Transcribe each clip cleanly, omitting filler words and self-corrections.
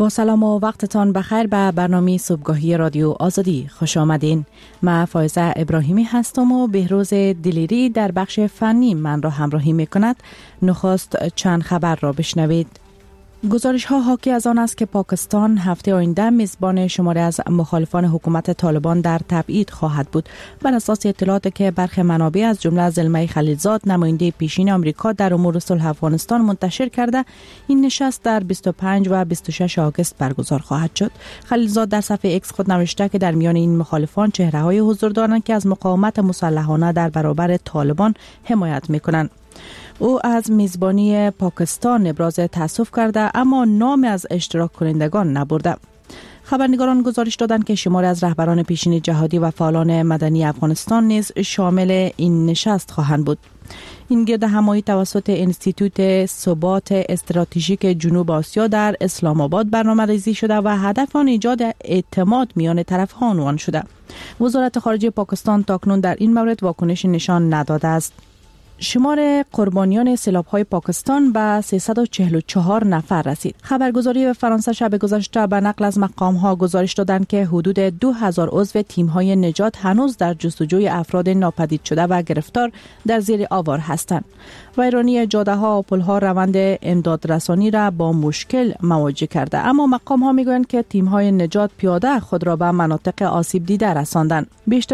با سلام و وقتتان بخیر به برنامه صبحگاهی رادیو آزادی خوش آمدین. من فائزه ابراهیمی هستم و بهروز دلیری در بخش فنی من را همراهی می کند. نخست چند خبر را بشنوید. گزارش ها حاکی از آن است که پاکستان هفته آینده میزبان شماری از مخالفان حکومت طالبان در تبعید خواهد بود. بر اساس اطلاعاتی که برخی منابع از جمله زلمه خلیلزاد نماینده پیشین آمریکا در امور صلح افغانستان منتشر کرده، این نشست در 25 و 26 آگوست برگزار خواهد شد. خلیلزاد در صفحه ایکس خود نوشته که در میان این مخالفان چهره‌های حضور دارند که از مقاومت مسلحانه در برابر طالبان حمایت می‌کنند. او از میزبانی پاکستان ابراز تأسف کرده اما نام از اشتراک کنندگان نبرده. خبرنگاران گزارش دادند که شماری از رهبران پیشین جهادی و فعالان مدنی افغانستان نیز شامل این نشست خواهند بود. این گرد همایی توسط انستیتوت ثبات استراتژیک جنوب آسیا در اسلام آباد برنامه‌ریزی شده و هدف آن ایجاد اعتماد میان طرف‌ها عنوان شده. وزارت خارجه پاکستان تاکنون در این مورد واکنش نشان نداده است. شمار قربانیان سیلاب‌های پاکستان به 344 نفر رسید. خبرگزاری فرانسه شب گذشته به نقل از مقام‌ها گزارش دادند که حدود 2000 عضو تیم‌های نجات هنوز در جستجوی افراد ناپدید شده و گرفتار در زیر آوار هستند. ویرانی جاده‌ها و پل‌ها روند امدادرسانی را با مشکل مواجه کرده، اما مقام‌ها می‌گویند که تیم‌های نجات پیاده خود را به مناطق آسیب دیده رساندند.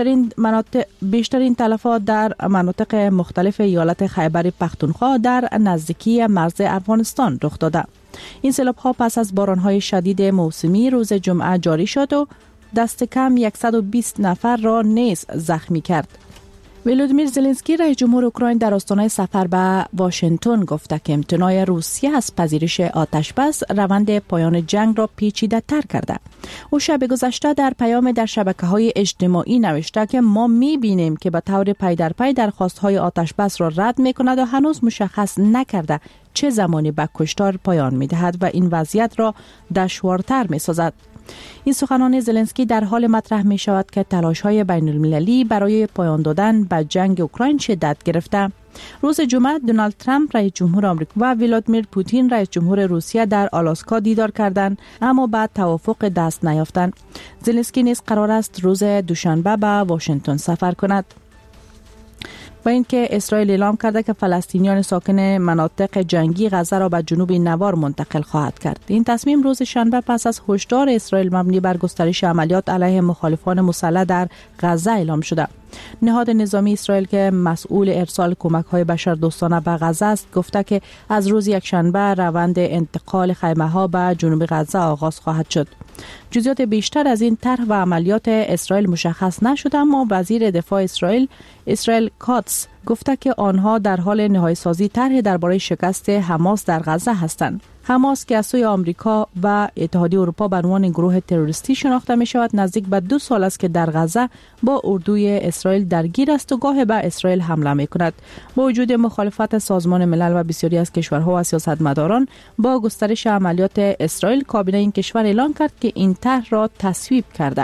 بیشترین تلفات در مناطق مختلف ایالت خیبر پختونخوا در نزدیکی مرز افغانستان رخ داده. این سیلاب‌ها پس از باران‌های شدید موسمی روز جمعه جاری شد و دست کم 120 نفر را نیز زخمی کرد. ولودیمیر زلنسکی رئیس جمهور اوکراین در آستانه سفر به واشنگتن گفته که امتناع روسیه از پذیرش آتشبس روند پایان جنگ را پیچیده‌تر کرده. او شب گذشته در پیام در شبکه‌های اجتماعی نوشته که ما می‌بینیم که به طور پی در پی درخواست‌های آتشبس را رد می‌کند و هنوز مشخص نکرده چه زمانی به کشتار پایان می‌دهد و این وضعیت را دشوارتر می‌سازد. این سخنان زلنسکی در حال مطرح می شود که تلاش‌های بین المللی برای پایان دادن به جنگ اوکراین شدت گرفته. روز جمعه دونالد ترامپ رئیس جمهور آمریکا و ولادیمیر پوتین رئیس جمهور روسیه در آلاسکا دیدار کردند اما بعد توافق دست نیافتند. زلنسکی نیز قرار است روز دوشنبه به واشنگتن سفر کند. و اینکه اسرائیل اعلام کرده که فلسطینیان ساکن مناطق جنگی غزه را به جنوب نوار منتقل خواهد کرد. این تصمیم روز شنبه پس از هشدار اسرائیل مبنی بر گسترش عملیات علیه مخالفان مسلح در غزه اعلام شده. نهاد نظامی اسرائیل که مسئول ارسال کمک‌های بشردوستانه به غزه است گفته که از روز یکشنبه روند انتقال خیمه‌ها به جنوب غزه آغاز خواهد شد. جزئیات بیشتر از این طرح و عملیات اسرائیل مشخص نشده، اما وزیر دفاع اسرائیل کاتس گفته که آنها در حال نهایی‌سازی طرحی درباره شکست حماس در غزه هستند. حماس که از سوی آمریکا و اتحادیه اروپا به عنوان گروه تروریستی شناخته می شود، نزدیک به 2 سال است که در غزه با اردوی اسرائیل درگیر است و گاه به اسرائیل حمله می کند. با وجود مخالفت سازمان ملل و بسیاری از کشورها و سیاستمداران با گسترش عملیات اسرائیل، کابینه این کشور اعلام کرد که این طرح را تصویب کرده.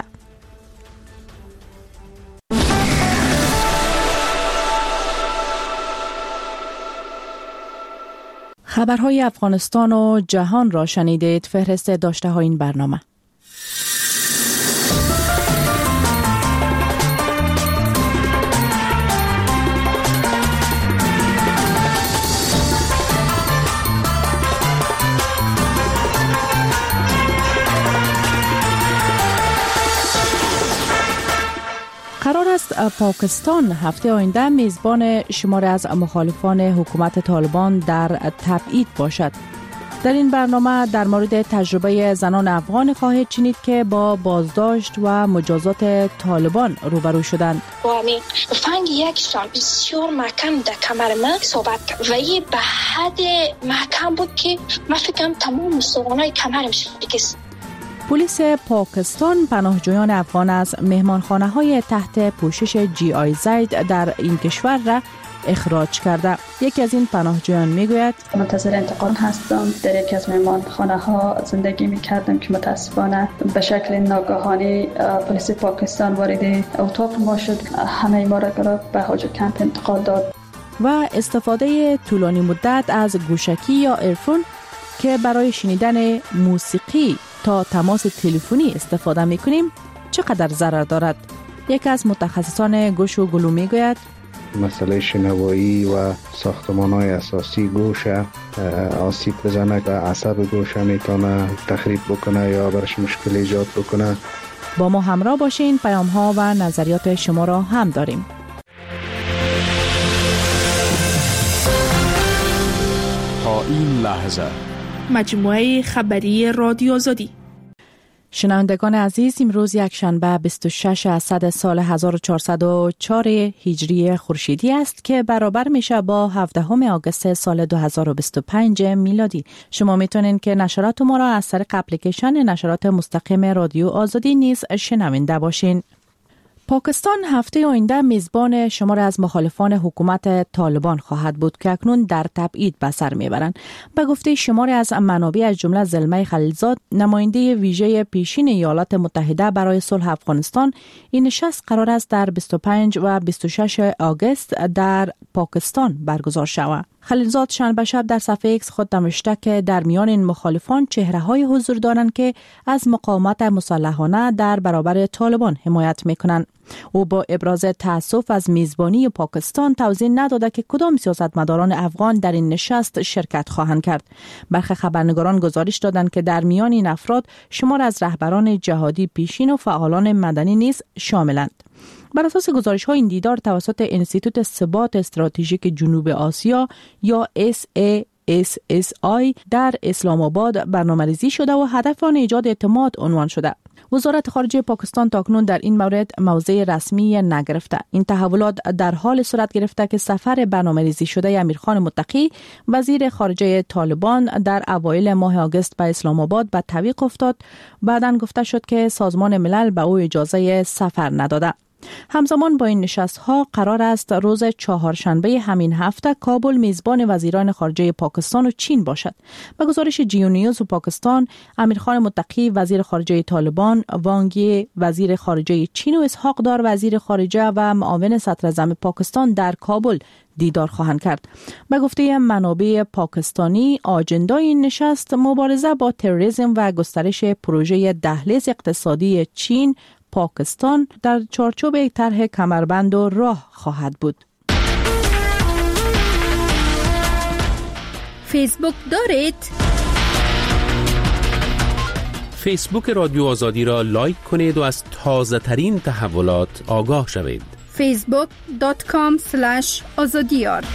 خبرهای افغانستان و جهان را شنیدید. فهرست داشته های این برنامه. قرار است پاکستان هفته آینده میزبان شماری از مخالفان حکومت طالبان در تبعید باشد. در این برنامه در مورد تجربه زنان افغان خواهید شنید که با بازداشت و مجازات طالبان روبرو شدند. فنگ یک سال بسیار محکم در کمر من ثابت کرد و این به حد محکم بود که من فکرم تمام استخوان‌های کمرم شکست. پلیس پاکستان پناهجویان افغان از مهمانخانه‌های تحت پوشش GIZ در این کشور را اخراج کرده. یکی از این پناهجویان میگوید منتظر انتقال هستم. در یکی از مهمانخانه‌ها زندگی می‌کردم که متاسفانه به شکل ناگهانی پلیس پاکستان وارد اتاق ما شد، همه ما را به حاج کمپ انتقال داد. و استفاده طولانی مدت از گوشکی یا ایرفون که برای شنیدن موسیقی تا تماس تلفنی استفاده می کنیم چقدر ضرر دارد؟ یکی از متخصصان گوش و گلو می گوید مسئله شنوایی و ساختمان‌های اساسی گوش آسیب بزنه و عصب گوش میتونه تخریب بکنه یا برش مشکل ایجاد بکنه. با ما همراه باشین، پیام ها و نظریات شما را هم داریم. تا این لحظه مجموعه خبری رادیو آزادی. شنوندگان عزیز، امروز یک شنبه 26 اسد سال 1404 هجری خورشیدی است که برابر میشه با 17 آگوست سال 2025 میلادی. شما میتونین که نشرات ما را از طریق اپلیکیشن نشرات مستقیم رادیو آزادی نیز شنونده باشین. پاکستان هفته آینده میزبان شماری از مخالفان حکومت طالبان خواهد بود که اکنون در تبعید به سر میبرند. به گفته شماری از منابع از جمله زلمه خلیلزاد، نماینده ویژه پیشین ایالات متحده برای صلح افغانستان، این نشست قرار است در 25 و 26 آگوست در پاکستان برگزار شود. خلیلزاد شنبه شب در صفحه ایکس خود نوشته که در میان این مخالفان چهره‌های حضور دارند که از مقاومت مسلحانه در برابر طالبان حمایت میکنند. او با ابراز تأسف از میزبانی پاکستان توضیح نداده که کدام سیاستمداران افغان در این نشست شرکت خواهند کرد. برخی خبرنگاران گزارش دادند که در میان این افراد شمار از رهبران جهادی پیشین و فعالان مدنی نیز شاملند. بر اساس گزارش‌ها این دیدار توسط انستیتوت ثبات استراتژیک جنوب آسیا یا SASSI در اسلام آباد برنامه‌ریزی شده و هدف آن ایجاد اعتماد عنوان شده. وزارت خارجه پاکستان تاکنون در این مورد موضع رسمی نگرفته. این تحولات در حال صورت گرفته که سفر برنامه‌ریزی شده امیرخان متقی وزیر خارجه طالبان در اوایل ماه آگوست به اسلام آباد به تعویق افتاد. بعداً گفته شد که سازمان ملل به او اجازه سفر نداده. همزمان با این نشست‌ها قرار است روز چهارشنبه همین هفته کابل میزبان وزیران خارجه پاکستان و چین باشد. به گزارش جیو نیوز و پاکستان، امیرخان متقی وزیر خارجه طالبان، وانگ یی وزیر خارجه چین و اسحاق دار وزیر خارجه و معاون صدراعظم پاکستان در کابل دیدار خواهند کرد. به گفته منابع پاکستانی، آجندای این نشست مبارزه با تروریسم و گسترش پروژه دهلیز اقتصادی چین پاکستان در چارچوب طرح کمربند و راه خواهد بود. فیسبوک دارید؟ فیسبوک رادیو آزادی را لایک کنید و از تازه ترین تحولات آگاه شوید. facebook.com/azadiyar.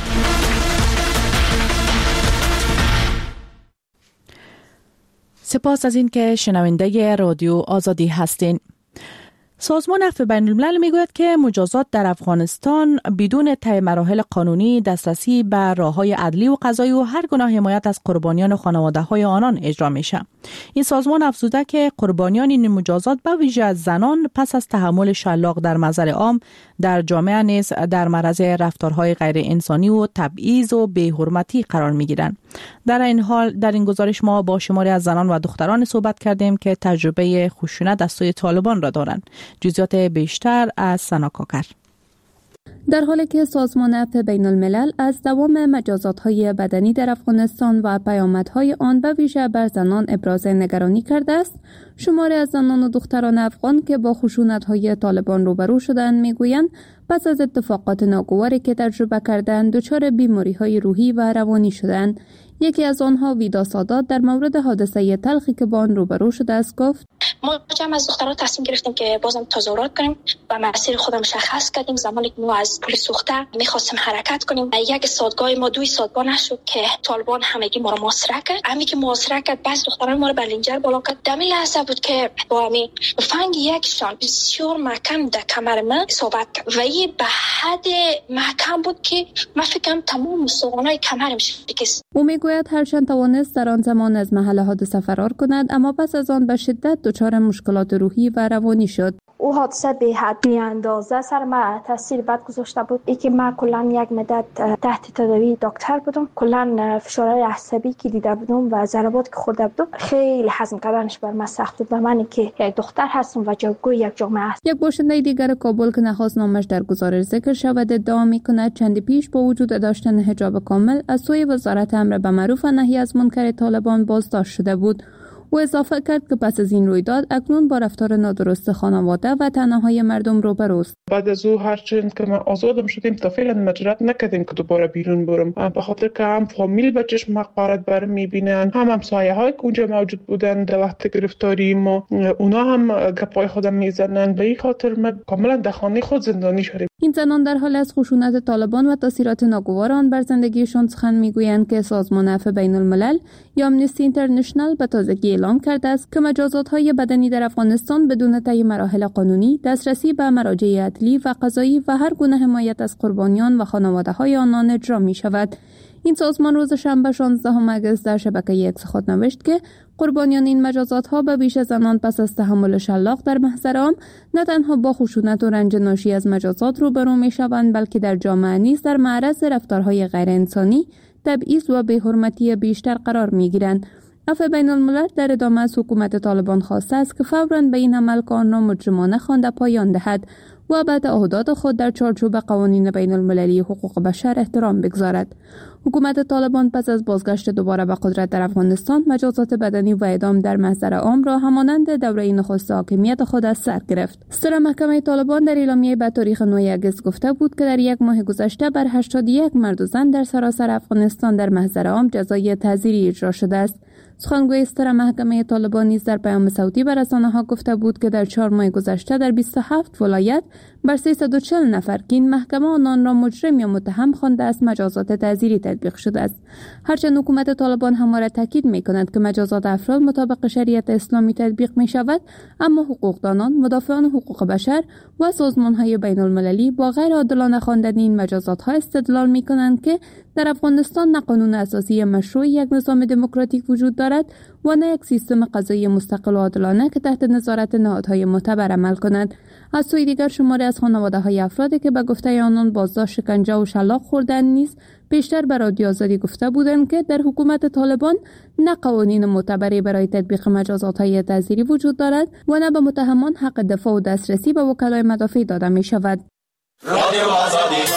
سپاس از این که شنونده رادیو آزادی هستین. سازمان عفو بین الملل میگوید که مجازات در افغانستان بدون طی مراحل قانونی دسترسی به راه‌های عدلی و قضایی و هر گونه حمایت از قربانیان و خانواده‌های آنان اجرا میشه. این سازمان افزوده که قربانیان این مجازات به ویژه زنان پس از تحمل شلاق در محضر عام در جامعه نیز در معرض رفتارهای غیر انسانی و تبعیض و بی‌حرمتی قرار میگیرند. در این حال در این گزارش ما با شماری از زنان و دختران صحبت کردیم که تجربه خشونت از سوی طالبان را دارند. جزئیات بیشتر از سنا کاکر. در حالی که سازمان عفو بین الملل از دوام مجازات‌های بدنی در افغانستان و پیامدهای آن به ویژه بر زنان ابراز نگرانی کرده است، شماری از زنان و دختران افغان که با خشونت‌های طالبان روبرو شدند میگویند پس از اتفاقات ناگواری که تجربه کردند دچار بیماری‌های روحی و روانی شدند. یکی از آنها ویدا سادات در مورد حادثه تلخی که با آن روبرو شده است گفت: ما جمع از دخترها تصمیم گرفتیم که بازم تظاهرات کنیم و مسیر خودم مشخص کردیم. زمانی که ما از پل سوخته می‌خواستیم حرکت کنیم، یک سادگاه ما 2 سادگاه نشد که طالبان همگی ما را محاصره کرد. همین که محاصره کرد بس دختران ما را بلنجر بالا کرد. در لحظه بود که با همین فنگ یکشان بسیار محکم در کمر من اصابت کرد و این به حد محکم بود که من فکرم تمام استخوان‌های کمرم شکست. او میگوید هرچند توانست در آن زمان از محل حادثه فرار کند، اما پس از آن به شدت دچار مشکلات روحی و روانی شد. او حادثه به حد اندازه سر من تاثیر بد گذاشته بود. ای که من کلا یک مدت تحت تداوی دکتر بودم، کلا فشارهای عصبی که دیده بودم و ضربات که خورده بودم خیلی هضم کردنش بر من سخت بود. من که یک دختر هستم و جوگوی یک جامعه است. یک باشنده دیگر کابل که نخواست نامش در گزارش ذکر شود ادعا می‌کند چند پیش با وجود داشتن حجاب کامل از سوی وزارت امر به معروف و نهی از منکر طالبان بازداشت شده بود. او اضافه کرد که پس از این رویداد اکنون با رفتار نادرست خانواده و تنهایی مردم روبروست. بعد از او هرچند که ما آزادم شدیم تا فعلا مجرد نکردیم که دوباره بیرون برم، به خاطر که هم فامیل به چشم حقارت بر میبینن، هم همسایه های که اونجا موجود بودن در وقت گرفتاری ما، اونا هم گپای خودم میزنن. به این خاطر ما کاملا در خانه خود زندانی شدیم. این زنان در حال از خشونت طالبان و تاثیرات ناگوار آن بر زندگیشان سخن میگویند که سازمان عفو بین الملل یا آمنستی اینترنشنال به تازگی اعلام کرده است که مجازات‌های بدنی در افغانستان بدون طی مراحل قانونی، دسترسی به مراجع عدلی و قضایی و هر گونه حمایت از قربانیان و خانواده‌های آنان اجرا می‌شود. این سازمان روز شنبه 16 اگست در شبکه اکس خود نوشت که قربانیان این مجازات‌ها به بیش زنان پس از تحمل شلاق در محضر عام نه تنها با خشونت و رنج ناشی از مجازات روبرو می‌شوند، بلکه در جامعه نیز در معرض رفتارهای غیر انسانی، تبعیض و بی‌حرمتی بیشتر قرار می‌گیرند. عفو بین الملل در ادامه از حکومت طالبان خواسته است که فوراً به این عمل که آن را مجرمانه خوانده پایان دهد و به تعهدات خود در چارچوب قوانین بین المللی حقوق بشر احترام بگذارد. حکومت طالبان پس از بازگشت دوباره به قدرت در افغانستان مجازات بدنی و اعدام در محضر عام را همانند دوره نخست حاکمیت خود از سر گرفت. ستره محکمه طالبان در اعلامیه به تاریخ 9 اگست گفته بود که در یک ماه گذشته بر 81 مرد و زن در سراسر افغانستان در محضر عام جزای تعزیری اجرا شده است. سخنگوی ستره محکمه طالبان نیز در پیام صوتی به رسانه‌ها گفته بود که در 4 ماه گذشته در 27 ولایت بر 340 نفر که این محکمه آنان را مجرم یا متهم خوانده است مجازات تعزیری تطبیق شده است. هرچند حکومت طالبان همواره تاکید می‌کند که مجازات افراد مطابق شریعت اسلامی تطبیق می‌شود، اما حقوقدانان، مدافعان حقوق بشر و سازمان‌های بین‌المللی با غیر عادلانه خواندن این مجازات‌ها استدلال می‌کنند که در افغانستان نه قانون اساسی مشروع یک نظام دموکراتیک وجود دارد و نه یک سیستم قضایی مستقل و عادلانه که تحت نظارت نهادهای معتبر عمل کند. از سوی دیگر شماری از خانواده‌های افرادی که به گفته آنان بازداشت، شکنجه و شلاق خوردند نیز پیشتر به رادیو آزادی گفته بودند که در حکومت طالبان نه قوانین معتبری برای تطبیق مجازات‌های تعزیری وجود دارد و نه به متهمان حق دفاع و دسترسی به وکلای مدافع داده می‌شود. رادیو آزادی.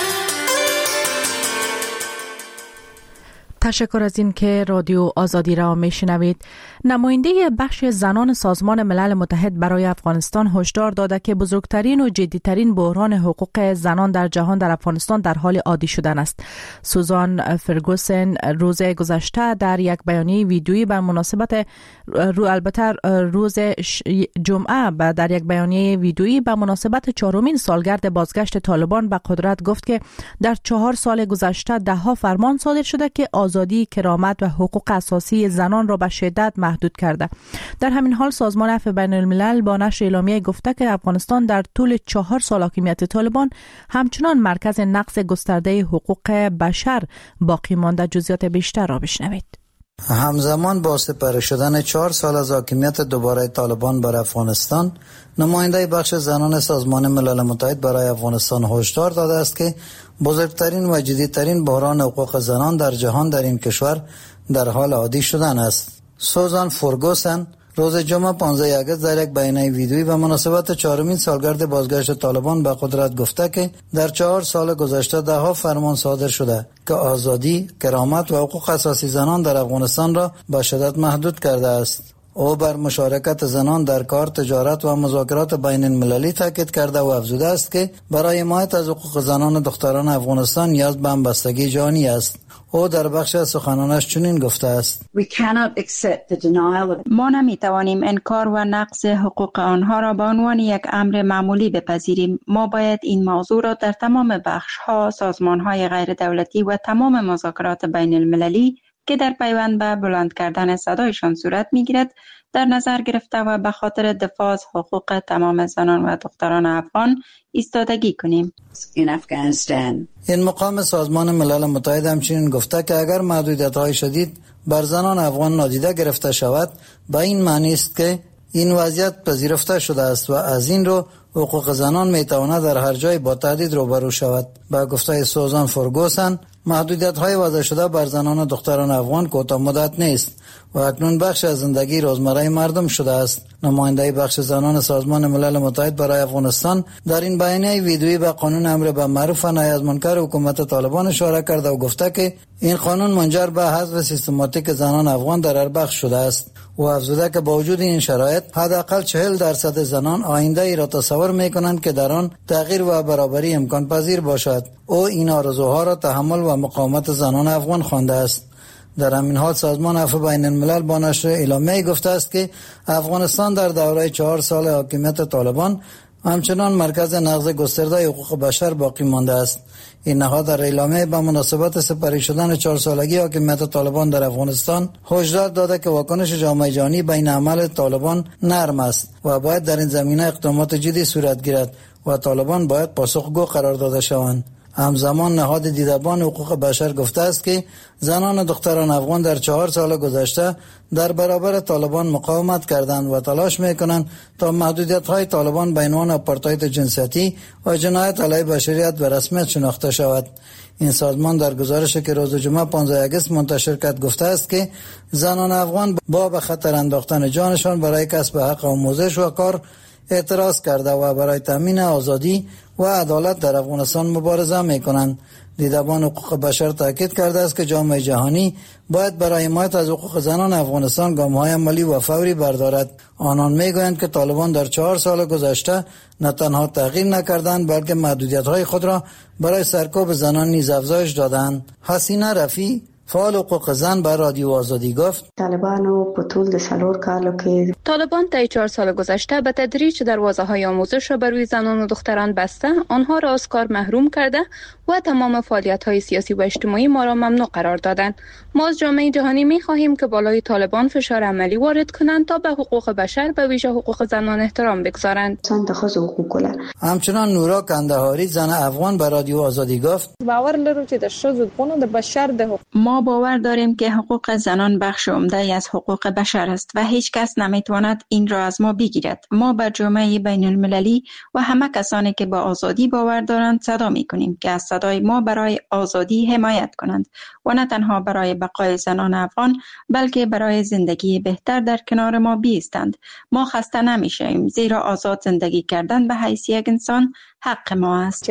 تشکر از این که رادیو آزادی را میشنوید. نماینده بخش زنان سازمان ملل متحد برای افغانستان هشدار داده که بزرگترین و جدیترین بحران حقوق زنان در جهان در افغانستان در حال عادی شدن است. سوزان فرگوسن روز گذشته در یک بیانیه ویدیویی بر مناسبت روز جمعه در یک بیانیه ویدیویی به مناسبت 4مین سالگرد بازگشت طالبان به قدرت گفت که در 4 سال گذشته 10 فرمان صادر شده که آزادی، کرامت و حقوق اساسی زنان را به شدت محدود کرده. در همین حال سازمان عفو بین الملل با نشر اعلامیه گفته که افغانستان در طول 4 سال حاکمیت طالبان همچنان مرکز نقض گسترده حقوق بشر باقی مانده. جزئیات بیشتر را بشنوید. همزمان با سپری شدن 4 سال از حاکمیت دوباره طالبان بر افغانستان، نماینده بخش زنان سازمان ملل متحد برای افغانستان هشدار داده است که بزرگترین و جدیدترین بحران حقوق زنان در جهان در این کشور در حال عادی شدن است. سوزان فرگوسن روز جمعه 15 اگست در یک بیانیه ویدیویی به مناسبت 4مین سالگرد بازگشت طالبان به قدرت گفته که در 4 سال گذشته 10 فرمان صادر شده که آزادی، کرامت و حقوق اساسی زنان در افغانستان را به شدت محدود کرده است. او بر مشارکت زنان در کار، تجارت و مذاکرات بین المللی تاکید کرده و افزوده است که برای حمایت از حقوق زنان و دختران افغانستان نیاز به همبستگی جهانی است. او در بخش از سخنانش چنین گفته است: ما نمیتوانیم انکار و نقض حقوق آنها را به عنوان یک امر معمولی بپذیریم. ما باید این موضوع را در تمام بخش‌ها، سازمان‌های غیر دولتی و تمام مذاکرات بین المللی که در پیوند به بلند کردن صدایشان صورت می‌گیرد در نظر گرفته و به خاطر دفاع از حقوق تمام زنان و دختران افغان ایستادگی کنیم. این مقام سازمان ملل متحد همچنین گفته که اگر محدودیت‌های شدید بر زنان افغان نادیده گرفته شود، به این معنی است که این وضعیت پذیرفته شده است و از این رو حقوق زنان میتواند در هر جای با تهدید روبرو شود. با گفته سوزان فرگوسن، محدودیت‌های وضع شده بر زنان و دختران افغان کوتاه مدت نیست و اکنون بخش از زندگی روزمره مردم شده است. نماینده بخش زنان سازمان ملل متحد برای افغانستان در این بیانیه ویدیویی به قانون امر به معروف و نهی از منکر حکومت طالبان اشاره کرده و گفته که این قانون منجر به حذف سیستماتیک زنان افغان در هر بخش شده است و افزوده که با وجود این شرایط حداقل 40% زنان آینده ای را تصور می‌کنند که در آن تغییر و برابری امکان پذیر باشد. او این آرزوها را تحمل و مقاومت زنان افغان خوانده است. در همین حال سازمان عفو بین الملل با نشر اعلامیه‌ای گفته است که افغانستان در دوره 4 سال حاکمیت طالبان همچنان مرکز نقض گسترده حقوق بشر باقی مانده است. این نهاد در اعلامیه به مناسبت سپری شدن 4 سالگی حاکمیت طالبان در افغانستان هشدار داده که واکنش جامعه جهانی بین عمل طالبان نرم است و باید در این زمینه اقدامات جدی صورت گیرد و طالبان باید پاسخگو قرار داده شوند. همزمان نهاد دیدبان حقوق بشر گفته است که زنان و دختران افغان در 4 سال گذشته در برابر طالبان مقاومت کردند و تلاش میکنند تا محدودیت‌های طالبان به عنوان آپارتاید جنسیتی و جنایت علیه بشریت به رسمیت شناخته شود. این سازمان در گزارشی که روز جمعه 15 آگوست منتشر کرد گفته است که زنان افغان با به خطر انداختن جانشان برای کسب حق آموزش و کار اعتراض کرده و برای تامین آزادی و عدالت در افغانستان مبارزه میکنند. دیدبان حقوق بشر تاکید کرده است که جامعه جهانی باید برای حمایت از حقوق زنان افغانستان گام‌های عملی و فوری بردارد. آنان میگویند که طالبان در 4 سال گذشته نه تنها تغییر نکردند بلکه محدودیت‌های خود را برای سرکوب زنان نیز افزایش دادند. حسینه رفیع فعال حقوق زن به رادیو آزادی گفت طالبان طی 4 سال گذشته به تدریج دروازه‌های آموزش را بر روی زنان و دختران بسته، آنها را از کار محروم کرده و تمام فعالیت‌های سیاسی و اجتماعی ما را ممنوع قرار دادند. ما از جامعه جهانی می‌خواهیم که بالای طالبان فشار عملی وارد کنند تا به حقوق بشر به ویژه حقوق زنان احترام بگذارند. همچنان نورا کندهاری زن افغان به رادیو آزادی گفت ما باور داریم که حقوق زنان بخش عمده از حقوق بشر است و هیچ کس نمیتواند این را از ما بگیرد. ما بر جامعه بین المللی و همه کسانی که با آزادی باور دارند صدا میکنیم که از صدای ما برای آزادی حمایت کنند و نه تنها برای بقای زنان افغان بلکه برای زندگی بهتر در کنار ما بایستند. ما خسته نمیشیم زیرا آزاد زندگی کردن به حیث یک انسان حق ما است.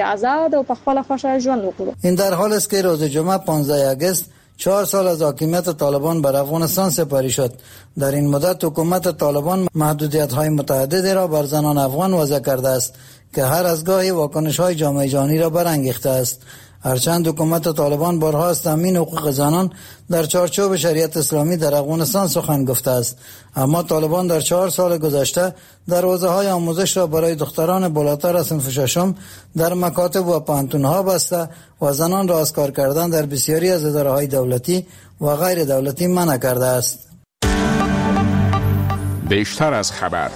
این در حال است که روز جمعه 15 آگوست 4 سال از حاکمیت طالبان بر افغانستان سپری شد. در این مدت حکومت طالبان محدودیت‌های متعددی را بر زنان افغان وضع کرده است که هر از گاهی واکنش‌های جامعه جهانی را برانگیخته است. هرچند حکومت طالبان بارها از تامین حقوق زنان در چارچوب شریعت اسلامی در افغانستان سخن گفته است، اما طالبان در 4 سال گذشته دروازه‌های آموزش را برای دختران بالاتر از صنف ششم در مکاتب و پانتون‌ها بسته و زنان را از کار کردن در بسیاری از اداره‌های دولتی و غیر دولتی منع کرده است. بیشتر از خبر.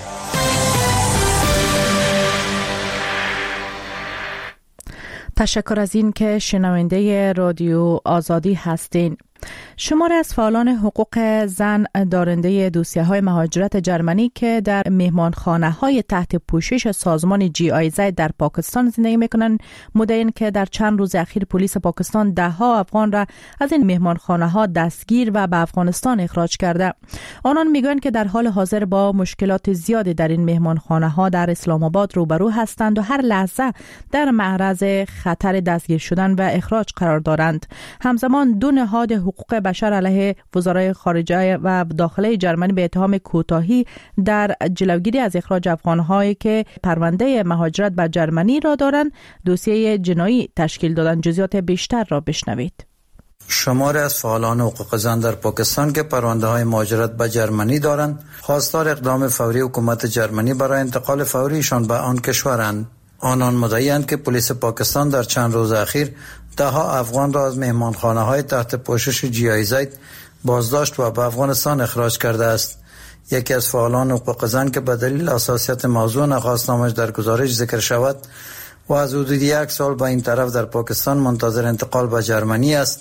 تشکر از این که شنونده رادیو آزادی هستین. شماری از فعالان حقوق زن دارنده دوسیه‌های مهاجرت جرمنی که در مهمانخانه‌های تحت پوشش سازمان GIZ در پاکستان زندگی می‌کنند مدعی‌اند که در چند روز اخیر پلیس پاکستان ده‌ها افغان را از این مهمانخانه‌ها دستگیر و به افغانستان اخراج کرده. آنان می‌گویند که در حال حاضر با مشکلات زیادی در این مهمانخانه‌ها در اسلام آباد روبرو هستند و هر لحظه در معرض خطر دستگیر شدن و اخراج قرار دارند. همزمان دو نهاد حقوق بشر علیه وزرای خارجه و داخله جرمنی به اتهام کوتاهی در جلوگیری از اخراج افغان‌هایی که پرونده مهاجرت به جرمنی را دارند دوسیه جنایی تشکیل دادند. جزئیات بیشتر را بشنوید. شماری از فعالان حقوق زن در پاکستان که پرونده‌های مهاجرت به جرمنی دارند خواستار اقدام فوری حکومت جرمنی برای انتقال فوریشان به آن کشورند. آنان مدعی‌اند که پلیس پاکستان در چند روز اخیر ده‌ها افغان را از مهمانخانه‌های تحت پوشش GIZ بازداشت و به افغانستان اخراج کرده است. یکی از فعالان حقوق زن که به دلیل حساسیت موضوع نخواست نامش در گزارش ذکر شود و از حدود 1 سال به این طرف در پاکستان منتظر انتقال به جرمنی است،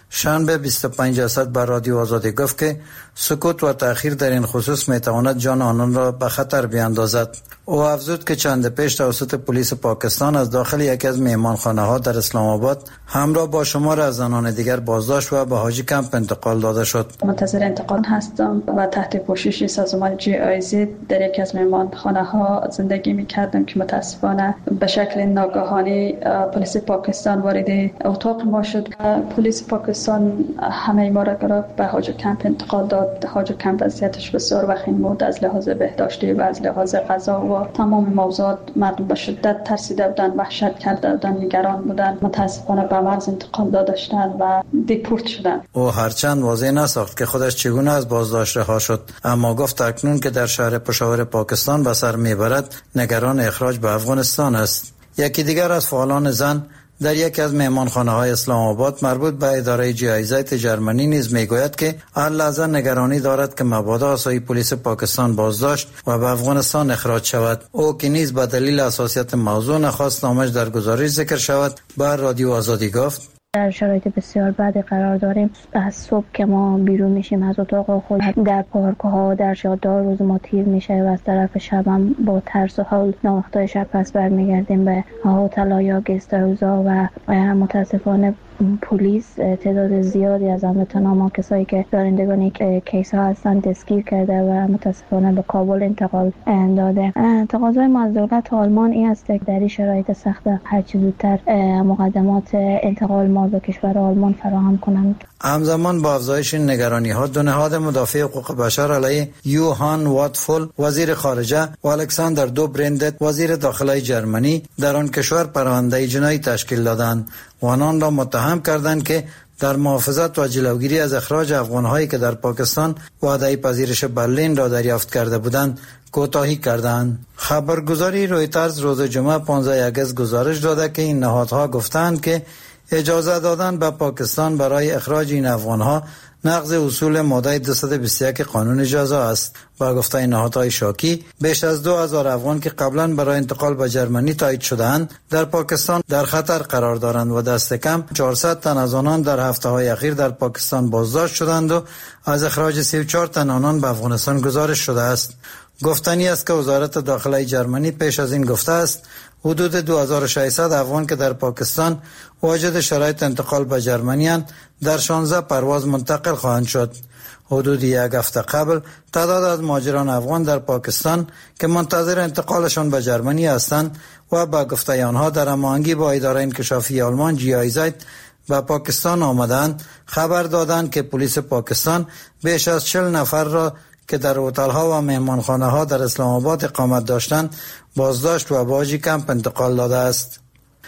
شنبه 25 جسد بر رادیو آزادی گفت که سکوت و تأخیر در این خصوص میتواند جان آنان را به خطر بیاندازد. او افزود که چند پیش توسط پلیس پاکستان از داخل یکی از مهمانخانه ها در اسلام آباد همراه با شمار از زنان دیگر بازداشت و به حاجی کمپ انتقال داده شد. منتظر انتقال هستم و تحت پوشش سازمان GIZ در یکی از مهمانخانه ها زندگی می‌کردم که متاسفانه به شکل ناگهانی پلیس پاکستان وارد اتاق ما شد. پلیس پاکستان همه ما را گرفت به حاجی کمپ انتقال داد. حاجی کمپ وضعیتش بسیار وخیم بود از لحاظ بهداشتی و از لحاظ غذا و تمام موضوعات. مردم به شدت ترسیده بودند، وحشت کرده بودند، نگران بودند. متاسفانه به مرز انتقال داده شدند و دیپورت شدند. او هرچند واضح نساخت که خودش چگونه از بازداشت رها شد، اما گفت اکنون که در شهر پشاور پاکستان به سر میبرد نگران اخراج به افغانستان است. یکی دیگر از فعالان زن در یکی از مهمانخانه‌های اسلام آباد مربوط به اداره GIZ جرمنی نیز میگوید که هر لحظه نگرانی دارد که مبادا آسایی پلیس پاکستان بازداشت و به افغانستان اخراج شود. او که نیز به دلیل حساسیت موضوع نخواست نامش در گزارش ذکر شود، بر رادیو آزادی گفت در شرایط بسیار بدی قرار داریم. از صبح که ما بیرون میشیم از اتاق خود در پارک ها در جاده روز ما تیر میشه و از طرف شب هم با ترس و حال ناوقتای شب پس برمیگردیم به هتل یا گست هاوزا و متاسفانه پلیس تعداد زیادی از هموطنان کسایی که دارندگان کیس ها هستند دستگیر کرده و متاسفانه به کابل انتقال داده. تقاضای ما از دولت آلمان این است که در این شرایط سخت هر چه زودتر مقدمات انتقال ما به کشور آلمان فراهم کنند. همزمان با افزایش نگرانی ها دو نهاد مدافع حقوق بشر علیه یوهان واتفول وزیر خارجه و الکساندر دوبرندت وزیر داخلی جرمنی در آن کشور پرونده جنایی تشکیل دادند و آنان را متهم کردند که در محافظت و جلوگیری از اخراج افغان‌هایی که در پاکستان وعده پذیرش برلین را دریافت کرده بودند کوتاهی کردند. خبرگزاری رویترز روز جمعه 15 اگست گزارش داده که این نهادها گفتند که اجازه دادن به پاکستان برای اخراج این افغان‌ها نقض اصول ماده 221 قانون جزا است. با گفته نهادهای شاکی بیش از 2000 افغان که قبلا برای انتقال به جرمنی تایید شده‌اند در پاکستان در خطر قرار دارند و دست کم 400 تن از آنان در هفته‌های اخیر در پاکستان بازداشت شدند و از اخراج 34 تن آنان به افغانستان گزارش شده است. گفتنی است که وزارت داخلی جرمنی پیش از این گفته است حدود 2600 افغان که در پاکستان واجد شرایط انتقال به جرمنی اند در 16 پرواز منتقل خواهند شد. حدود یک هفته قبل تعداد از مهاجران افغان در پاکستان که منتظر انتقالشان به جرمنی هستند و با گفته آنها در هماهنگی با اداره انکشافی آلمان GIZ به پاکستان آمدند خبر دادند که پلیس پاکستان بیش از 40 نفر را که در هتل‌ها و مهمانخانه‌ها در اسلام آباد اقامت داشتند بازداشت و به حاجی کمپ انتقال داده است.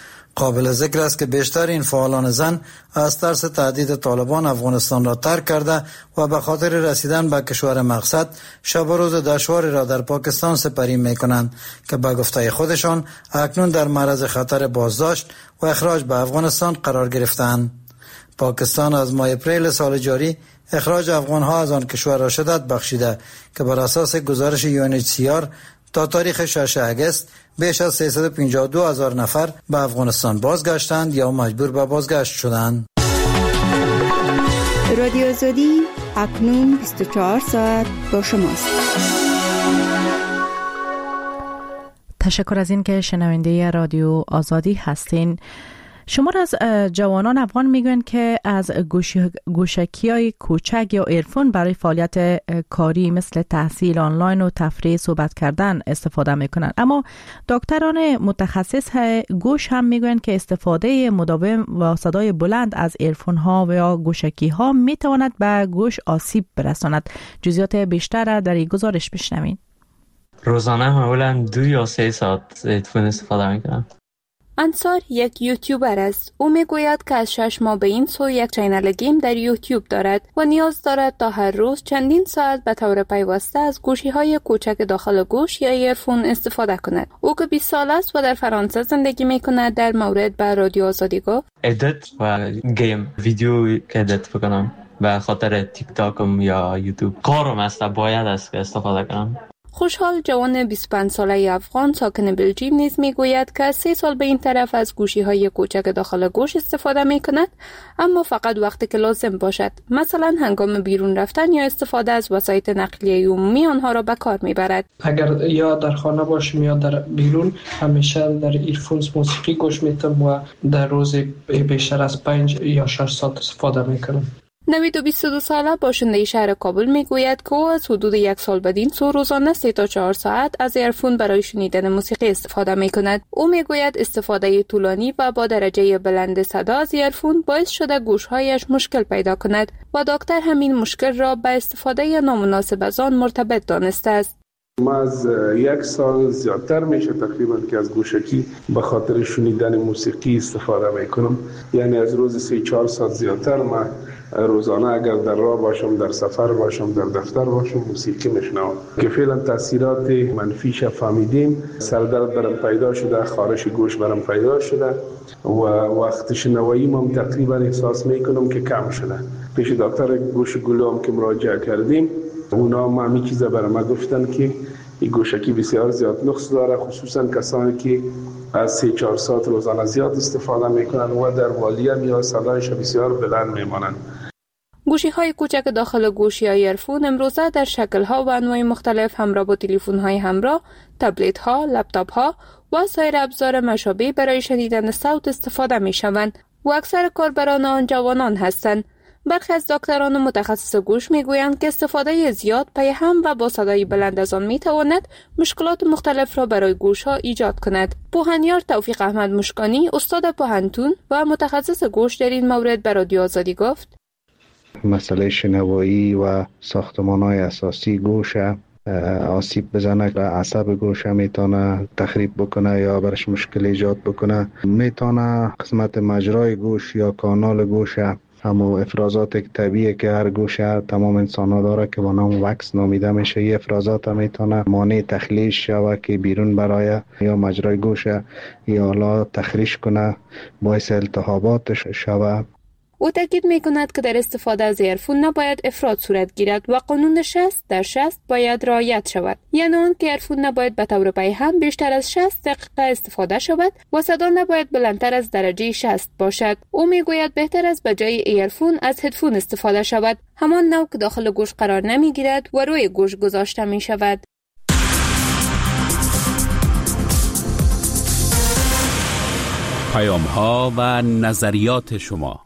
قابل ذکر است که بیشتر این فعالان زن از ترس تهدید طالبان افغانستان را ترک کرده و به خاطر رسیدن به کشور مقصد شب و روز دشواری را در پاکستان سپری می‌کنند که به گفته خودشان اکنون در معرض خطر بازداشت و اخراج به افغانستان قرار گرفتند. پاکستان از ماه اپریل سال جاری اخراج افغان‌ها از آن کشور را شدت بخشیده که بر اساس گزارش UNHCR تا تاریخ 6 اگست بیش از 352,000 نفر به افغانستان بازگشتند یا مجبور به بازگشت شدند. رادیو آزادی اکنون 24 ساعت با شماست. تشکر از این که شنونده رادیو آزادی هستین. شمار از جوانان افغان میگویند که از گوشکی‌های کوچک یا ایرفون برای فعالیت کاری مثل تحصیل آنلاین و تفریح صحبت کردن استفاده میکنند، اما دکتران متخصص گوش هم میگویند که استفاده مداوم و صدای بلند از ایرفون ها و یا گوشکی ها میتواند به گوش آسیب برساند. جزئیات بیشتر را در این گزارش بشنوید. روزانه معمولا 2 یا 3 ساعت ایرفون استفاده میکنم. انصار یک یوتیوبر است. او میگوید که از 6 ماه به این سو یک چینل گیم در یوتیوب دارد و نیاز دارد تا هر روز چندین ساعت به طور پیوسته از گوشی‌های کوچک داخل گوش یا ایرفون استفاده کند. او که 20 سال است و در فرانسه زندگی میکند در مورد به رادیو آزادی گفت: ادیت و گیم ویدیو که ادیت بکنم به خاطر تیک تاکم یا یوتیوب کارم است، باید است که استفاده کنم. خوشحال جوان 25 ساله افغان ساکن بلژیم نیز میگوید که 3 سال به این طرف از گوشی‌های کوچک داخل گوش استفاده می‌کند، اما فقط وقتی که لازم باشد، مثلا هنگام بیرون رفتن یا استفاده از وسایل نقلیه عمومی آنها را به کار می‌برد. اگر یا در خانه باشم یا در بیرون، همیشه در ایرفونز موسیقی گوش می‌دم و در روز بیشتر از 5 یا 6 ساعت استفاده می‌کنم. نوید و 22 ساله باشنده شهر کابل میگوید که او از حدود 1 سال بدین سو روزانه 3 تا 4 ساعت از ایرفون برای شنیدن موسیقی استفاده می کند. او میگوید استفاده طولانی و با درجه بلند صدا از ایرفون باعث شده گوشهایش مشکل پیدا کند و دکتر همین مشکل را به استفاده نامناسب از آن مرتبط دانسته است. ما از 1 سال زیادتر میشه تقریبا که از گوشکی به خاطر شنیدن موسیقی استفاده میکنم. یعنی از روز 3-4 ساعت زیادتر ما روزانه اگر در راه باشم، در سفر باشم، در دفتر باشم، موسیقی میشنوم که فعلا تاثیرات منفیش فهمیدیم. سردرد برام پیدا شده، خارش گوش برام پیدا شده و وقت شنوایی من تقریبا احساس میکنم که کم شده. پیش دکتر گوش گلو هم که مراجعه کردیم، اونا هم همین چیزا برام گفتن که این گوشکی بسیار زیاد نقص داره، خصوصا کسانی که از 3-4 ساعت روزانه زیاد استفاده میکنن و در والیم یا صدایش بسیار بلند میمانند. گوشی‌های کوچک داخل گوش یا ایرفون امروزه در شکل‌ها و انواع مختلف همراه با تلفن‌های همراه، تبلت‌ها، لپتاپ‌ها و سایر ابزار مشابه برای شنیدن صوت استفاده می‌شوند و اکثر کاربران آن جوانان هستند. برخی از دکتران متخصص گوش میگویند که استفاده زیاد پی هم و با صدای بلند از آن میتواند مشکلات مختلف را برای گوش‌ها ایجاد کند. پوهنیار توفیق احمد مشکانی، استاد پوهنتون و متخصص گوش در این مورد به رادیو آزادی گفت: مسئله شنوایی و ساختمان‌های اساسی گوش آسیب بزنه و عصب گوش میتونه تخریب بکنه یا برش مشکل ایجاد بکنه. میتونه قسمت مجرای گوش یا کانال گوش، همو افرازات طبیعی که هر گوشه تمام انسان ها داره که با نام وکس نامیده میشه، یه افرازات هم میتونه مانع تخلیش شوه که بیرون برای یا مجرای گوشه یا حالا تخریش کنه، باعث التهابات شوه. او تاکید میکند که در استفاده از ایرفون نباید افراط صورت گیرد و قانون 60/60 باید رعایت شود، یعنی آن که ایرفون نباید به طور پی هم بیشتر از 60 دقیقه استفاده شود و صدا نباید بلندتر از درجه 60 باشد. او میگوید بهتر است به جای ایرفون از هدفون استفاده شود، همان نوع که داخل گوش قرار نمیگیرد و روی گوش گذاشته می شود. پیام ها و نظریات شما.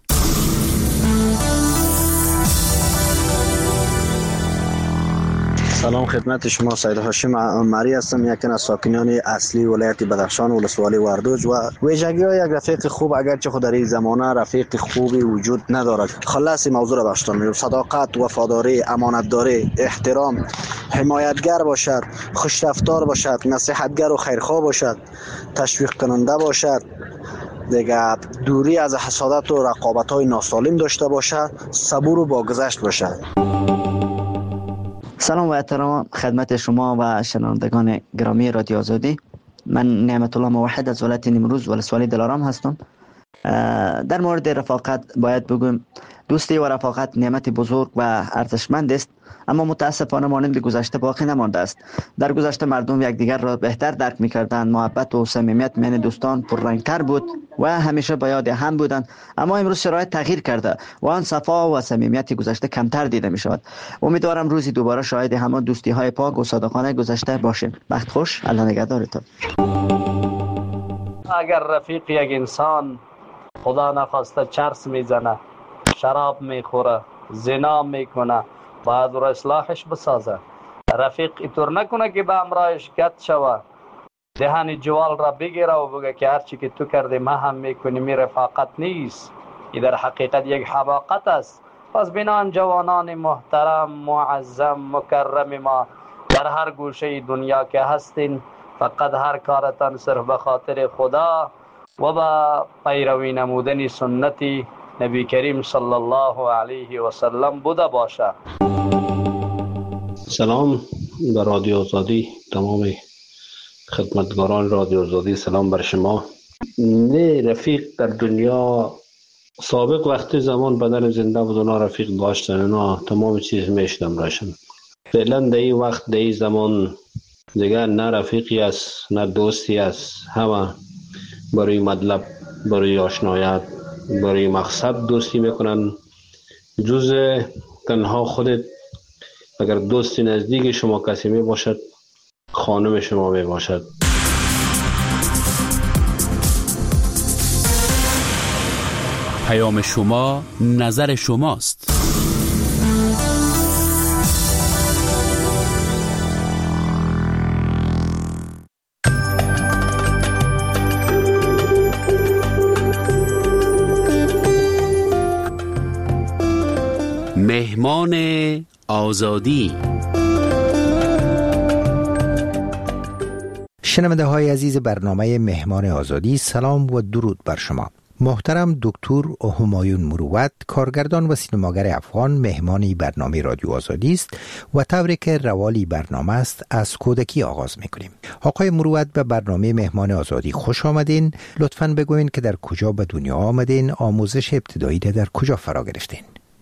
سلام خدمت شما، سید هاشم عمری هستم، یکی از ساکنان اصلی ولایت بدخشان ولسوالی وردوج. و ویژگی‌های یک رفیق خوب اگرچه خود در این زمانه رفیق خوبی وجود ندارد. خلاص موضوع را بخشتم می‌کنم: صداقت، وفاداری، امانتداری، احترام، حمایتگر باشد، خوشرفتار باشد، نصیحتگر و خیرخواه باشد، تشویق کننده باشد، دیگه دوری از حسادت و رقابت‌های ناسالم داشته باشد، صبور و باگذشت باشد. سلام و احترام خدمت شما و شنوندگان گرامی رادیو آزادی. من نعمت الله موحد از ولایت نیمروز ولسوالی دلارام هستم. در مورد رفاقت باید بگویم دوستی و رفاقت نعمت بزرگ و ارزشمند است، اما متاسفانه مانند گذشته باقی نمانده است. در گذشته مردم یکدیگر را بهتر درک می‌کردند، محبت و صمیمیت میان دوستان پررنگ‌تر بود و همیشه به یاد هم بودند، اما امروز شرایط تغییر کرده و آن صفا و صمیمیت گذشته کمتر دیده می‌شود. امیدوارم روزی دوباره شاهد همان دوستی‌های پاک و صادقانه گذشته باشیم. بخت خوش، الله نگهدارتان. اگر رفیق یک انسان خدا نخواسته چرس میزنه، شراب میخوره، زنا میکنه، باید رو اصلاحش بسازه. رفیق اینطور نکنه که به امرایش گت شوه، دهن جوال را بگیره و بگه که هرچی که تو کردی ما هم میکنیم. رفاقت نیست، این در حقیقت یک حماقت است. پس بنان جوانان محترم، معظم، مکرم ما در هر گوشه دنیا که هستین، فقط هر کارتان صرف به خاطر خدا و با پیروی نمودن سنتی نبی کریم صلی الله علیه و سلم بوده باشه. سلام به رادیو آزادی، تمام خدمتگاران رادیو آزادی، سلام بر شما. نه رفیق در دنیا سابق وقتی زمان بدن زنده بود اونا رفیق داشتن، اونا تمام چیز میشدم راشن. فعلا در این وقت در این زمان دیگر نه رفیقی است نه دوستی است، همه برای مطلب، برای آشنایت، برای مقصد دوستی میکنن. جز تنها خودت اگر دوستی نزدیک شما کسی می باشد، خانم شما می باشد. پیام شما نظر شماست. مهمان آزادی. شنونده های عزیز برنامه مهمان آزادی، سلام و درود بر شما. محترم دکتر همایون مروت، کارگردان و سینماگر افغان، مهمانی برنامه رادیو آزادی است و طوری که روالی برنامه است از کودکی آغاز میکنیم. آقای مروت به برنامه مهمان آزادی خوش آمدین. لطفاً بگوین که در کجا به دنیا آمدین، آموزش ابتدایی در کجا فرا گرفتین؟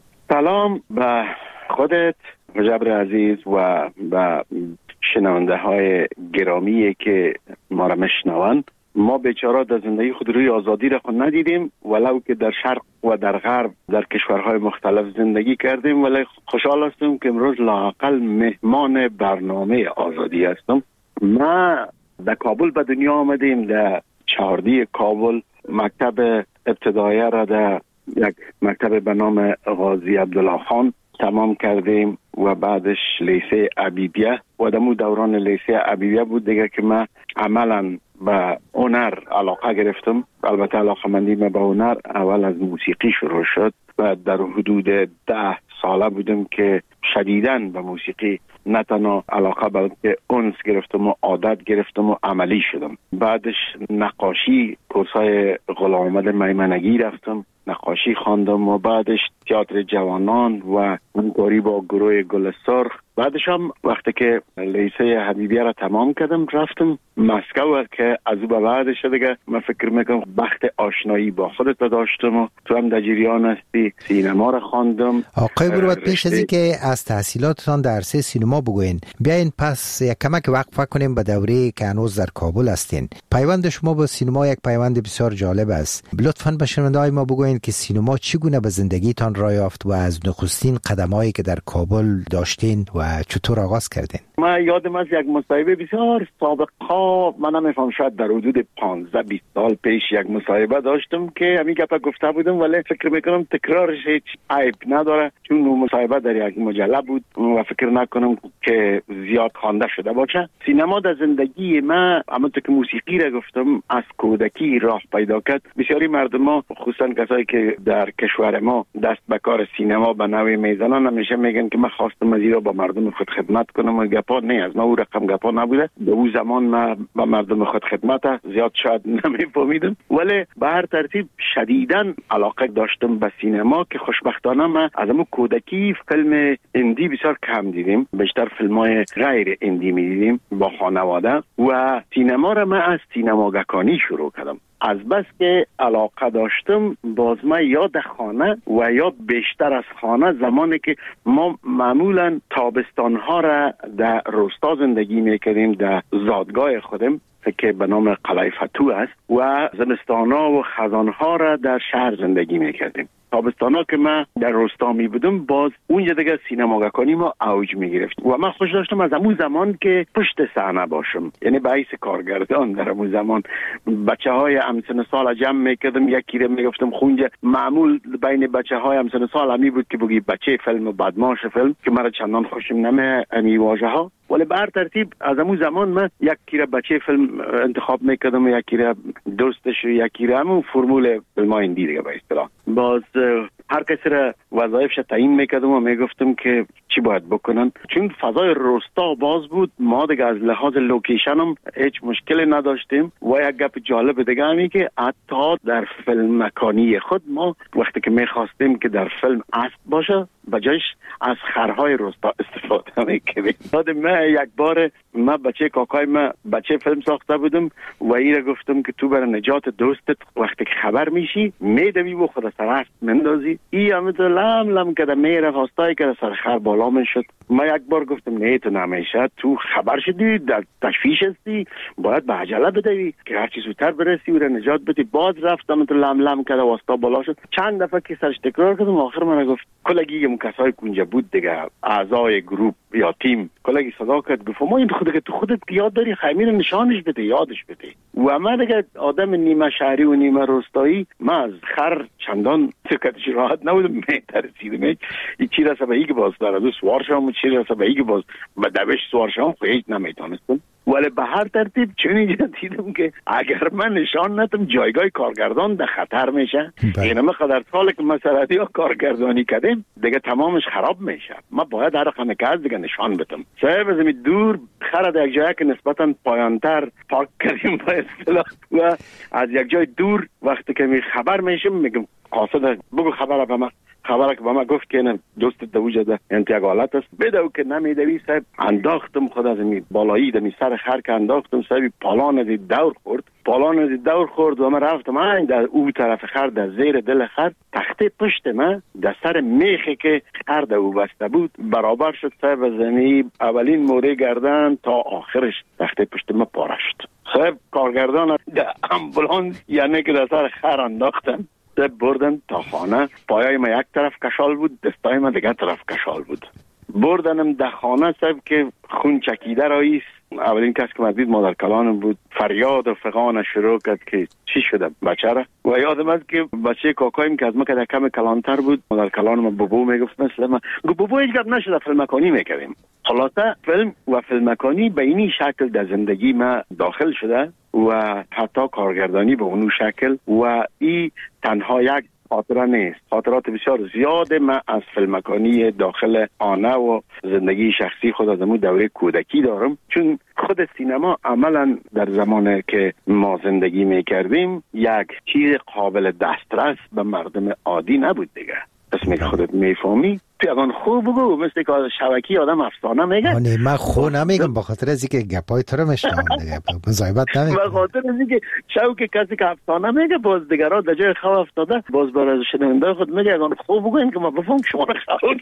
سلام به خودت مجبر عزیز و به شنونده های گرامی که ما را میشنوند. ما بیچاره در زندگی خود روی آزادی را خود ندیدیم، ولو که در شرق و در غرب در کشورهای مختلف زندگی کردیم، ولی خوشحال هستم که امروز لااقل مهمان برنامه آزادی هستم. ما در کابل به دنیا آمدیم، در چهاردی کابل مکتب ابتدایی را در یک مکتب به نام غازی عبدالله خان تمام کردیم و بعدش لیسه عبیبیه و دمو دوران لیسه عبیبیه بود دیگه که من عملا به هنر علاقه گرفتم. البته علاقه مندی من به هنر اول از موسیقی شروع شد و در حدود 10 ساله بودم که شدیداً به موسیقی نه تنها علاقه بلکه انس گرفتم و عادت گرفتم و عملی شدم. بعدش نقاشی، کورسای غلام محمد میمنگی رفتم، نقاشی خواندم و بعدش تئاتر جوانان و همکاری با گروه گل سرخ. بعدش هم وقتی که لیسه حبیبیه را تمام کردم رفتم مسکو که از او به بعدش دیگه من فکر میکنم بخت آشنایی با خودت داشتم و تو هم در جریان هستی. سینما را خواندم. آقای مروت، پیش از اینکه از تحصیلاتتان در عرصه سینما بگوین، بیاین پس یک کمک وقفه کنیم به دوره که هنوز در کابل هستین. پیوند شما با سینما یک پیوند بسیار جالب است. لطفاً به شنونده‌های ما بگوین که سینما چگونه به زندگیتان راه یافت و از نخستین قدمایی که در کابل داشتین و چطور آغاز کردین؟ من یادم از یک مصاحبه بسیار سابقا، من نمیفهم شاید در حدود 15-20 سال پیش یک مصاحبه داشتم که همین گپ گفته بودم، ولی فکر میکنم تکرارش هیچ عیب نداره چون اون مصاحبه در یک مجله بود و فکر نکنم که زیاد خوانده شده باشه. سینما در زندگی من همونطور که موسیقی را گفتم از کودکی راه پیدا کرد. بسیاری مردم ها خصوصا کسایی که در کشور ما دست به کار سینما به نوعی میزنن همیشه میگن که من خواستم از ایرا با مردم خود خدمت کنم و گپا نه از ما او رقم گپا نبوده. به اون زمان من با مردم خود خدمت زیاد شاید نمیفهمیدم، ولی به هر ترتیب شدیداً علاقه داشتم به سینما که خوشبختانه من از همون کودکی فیلم اندی بسیار کم دیدیم، بیشتر فیلم‌های غیر اندی می‌دیدیم با خانواده و سینما را من از سینماگکانی شروع کردم. از بس که علاقه داشتم باز من یا در خانه و یا بیشتر از خانه، زمانی که ما معمولا تابستانها را در روستا زندگی میکردیم در زادگاه خودم که به نام قلعه فتو است و زمستانها و خزانها را در شهر زندگی میکردیم. تابستانا که من در روستا می بودم باز اونجا دیگه سینماگکانی ما اوج می گرفت و من خوش داشتم از همون زمان که پشت صحنه باشم، یعنی به حیث کارگردان در همون زمان بچه های همسن سال جمع میکردم، یکی رو میگفتم خونجا. معمول بین بچه های همسن سال همی بود که بگی بچه فیلم و بدماش فیلم که مرا چندان خوشم نمی امی واژه ها، ولی به هر ترتیب از همون زمان من یکی را بچه فیلم انتخاب میکردم و یکی را دوستش و یکی را همون فرمول فیلم های اندی دیگه به اصطلاح. باز هر کسی را وظایفش تعیین میکردم و میگفتم که چی باید بکنن. چون فضای روستا باز بود ما دیگه از لحاظ لوکیشن هم هیچ مشکلی نداشتیم و یک گپ جالب دیگه همی که حتی در فیلم مکانی خود ما وقتی که میخواستیم که در فیلم اسب باشه بجایش از خرهای روستا استفاده میکردیم. یادم من یک بار من بچه کاکای من بچه فیلم ساخته بودم و ایره گفتم که تو برای نجات دوستت وقتی که خبر میشی میدوی و خود سر اسب مندازی. ای همه تو لم لم کده میره خواستای که سر خر بالا بالا میشد. ما یک بار گفتم نه تو نمیشه، تو خبر شدی در تشویش هستی، باید به عجله بدوی که هر چی زودتر برسی و را نجات بدی. باز رفتم تو لم لم کرده واسطا بالا شد. چند دفعه که سرش تکرار کردم، آخر من گفت کلگی اون کسایی که اونجا بود دیگه، اعضای گروپ یا تیم، کلگی صدا کرد گفت ما این خودت یاد داری خیمه رو نشانش بده، یادش بده. و من دیگه آدم نیمه شهری و نیمه روستایی، من از خر چندان سکتش راحت نبودم، میترسیدم این چی رسه به ایگ باز داره دو سوار شام، چی رسه به ایگ باز به دوش سوار شام خیلی نمیتونستم. ولی به هر ترتیب چون اینجا دیدم که اگر من نشان ندم جایگاه کارگردان در خطر میشه. اینم قدر سال که مسئله ها کارگردانی کردیم دیگه تمامش خراب میشه. ما باید هر رقم که از دیگه نشان بدم. صاحب از این دور خرد یک جایی که نسبتا پایانتر پارک کردیم با اصطلاح و از یک جای دور وقتی که می خبر میشم میگم قاصد بگو خبر به من. خبره که با ما گفت که دوست دوجه ده انتیاگ حالت است بدو که نمیدوی. صاحب انداختم خود از این بالایی دمی سر خر که انداختم. صاحب پالان از دور خورد و من رفتم این در او طرف خر در زیر دل خر تخته پشت من در سر میخی که خر در او بسته بود برابر شد. صاحب از این اولین موره گردن تا آخرش تخته پشت من پاره شد. صاحب کارگردان در امبولانس یعنی که در سر خر انداختم بردن تا خانه. پایای ما یک طرف کشال بود، دستای ما دیگه طرف کشال بود. بردنم در خانه. صاحب که خون چکیده راییست. اولین کس که مدید مادر کلانم بود. فریاد و فغان شروع کرد که چی شده بچه را. و یادم است که بچه کاکایم که از ما که کم کلانتر بود مادر کلانم بابو میگفت مثل ما بابو هیچ گپ نشده فیلمکانی میکردیم. خلاصه فیلم و فیلمکانی به اینی شکل در زندگی ما داخل شده و حتی کارگردانی به اونو شکل و این تنها یک خاطره نیست. خاطرات بسیار زیاده من از فیلمکانی داخل آنه و زندگی شخصی خود از امون دوره کودکی دارم. چون خود سینما عملا در زمانی که ما زندگی میکردیم یک چیز قابل دسترس به مردم عادی نبود دیگه. اسمی که خودت میفهمی پیغان خوب بگو مثل که شبکی آدم افسانه میگه. نه من خو نمیگم با خاطر از اینکه گپای تو رو میشنم دیگه مزایبت نمیگم. با خاطر از اینکه شوک کسی که افسانه میگه باز دیگرها در جای خو افتاده باز برای شنونده خود میگه اگه خوب بگوین که ما بفهم شما رو خو.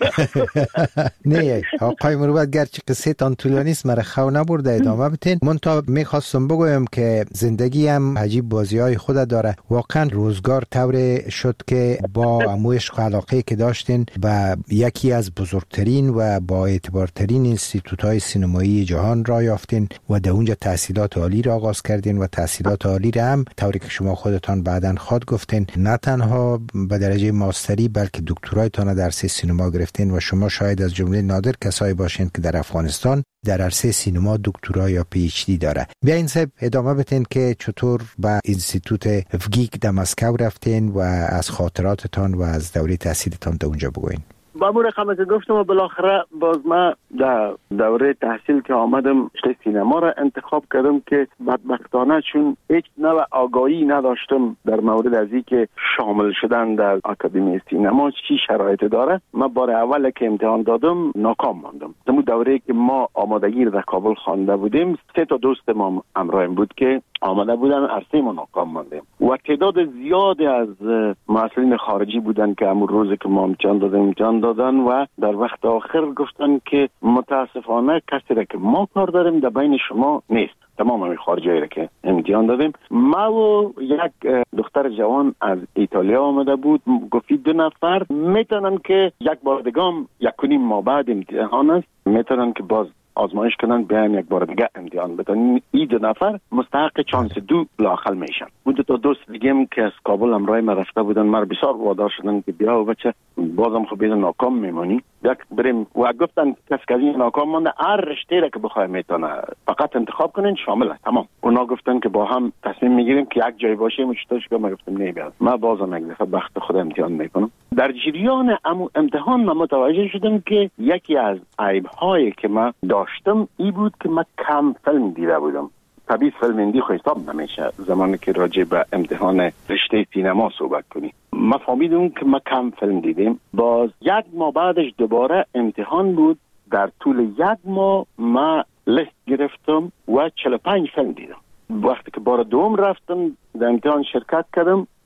نه آقای مروت گرچه قصه تان طولانی است مرا خو نبرده ادامه بتین. من تا میخواستم بگویم که زندگی هم عجیب بازی‌های خود داره. واقعا روزگار طور شد که با عشق و علاقه که داشتین و یکی از بزرگترین و با اعتبارترین انستیتوت‌های سینمایی جهان را یافتین و در اونجا تحصیلات عالی را آغاز کردین و تحصیلات عالی را هم طوری که شما خودتان بعداً خود گفتین نه تنها به درجه ماستری بلکه دکترایتان در عرصه سینما گرفتین و شما شاید از جمله نادر کسایی باشین که در افغانستان در عرصه سینما دکترا یا پی اچ دی داره. بیاین صاحب ادامه بدین که چطور به انستیتوت افگیک در مسکو رفتین و از خاطراتتان و از دوره تحصیلتان در اونجا بگوین. با مو رقم که گفتم و بالاخره باز ما در دوره تحصیل که آمدم رشته سینما را انتخاب کردم که بدبختانه چون هیچ نوع آگاهی نداشتم در مورد از این که شامل شدن در آکادمی سینما چی شرایط داره. من بار اول که امتحان دادم ناکام ماندم. در دوره که ما آمادگی در کابل خوانده بودیم 3 تا دوست ما همراهیم بود که آماده بودن عرصه ما ناکام ماندیم و تعداد زیادی از مسئولین خارجی بودن که همون روز که ما امتحان دادن و در وقت آخر گفتن که متاسفانه کسی را که ما کار داریم در بین شما نیست. تمام همین خارجی را که امتحان دادیم. ما و یک دختر جوان از ایتالیا آمده بود. گفتی 2 نفر میتونن که یک بار دیگه 1.5 ماه بعد امتحان است میتونن که باز آزمایش کنن بیان یک بار دیگه امتحان بدن. این 2 نفر مستحق چانس 2 لااقل میشن. اون 2 تا دوست دیگه که از کابل همراه ما رفته بودن ما بسیار وادار شدن که بیا و بچه بازم خب بیاد ناکام میمونی یک بریم و گفتن کسی که ناکام مونده هر رشته را که بخوای میتونه فقط انتخاب کنین شامله تمام. اونا گفتن که با هم تصمیم میگیریم که یک جای باشیم. چطورش که ما گفتم نه بیاد ما بازم یک دفعه بخت خود امتحان میکنم. در جریان امتحان من متوجه شدم که یکی از عیب‌هایی که من داشتم این بود که من کم فیلم دیده بودم. طبیعی فیلم هندی خو حساب نمیشه زمانی که راجع به امتحان رشته سینما صحبت کنی. ما فهمیدم که ما کم فیلم دیدیم. باز 1 ماه بعدش دوباره امتحان بود. در طول 1 ماه ما لیست گرفتم و 45 فیلم دیدم. وقتی که بار دوم رفتم در امتحان شرکت کردم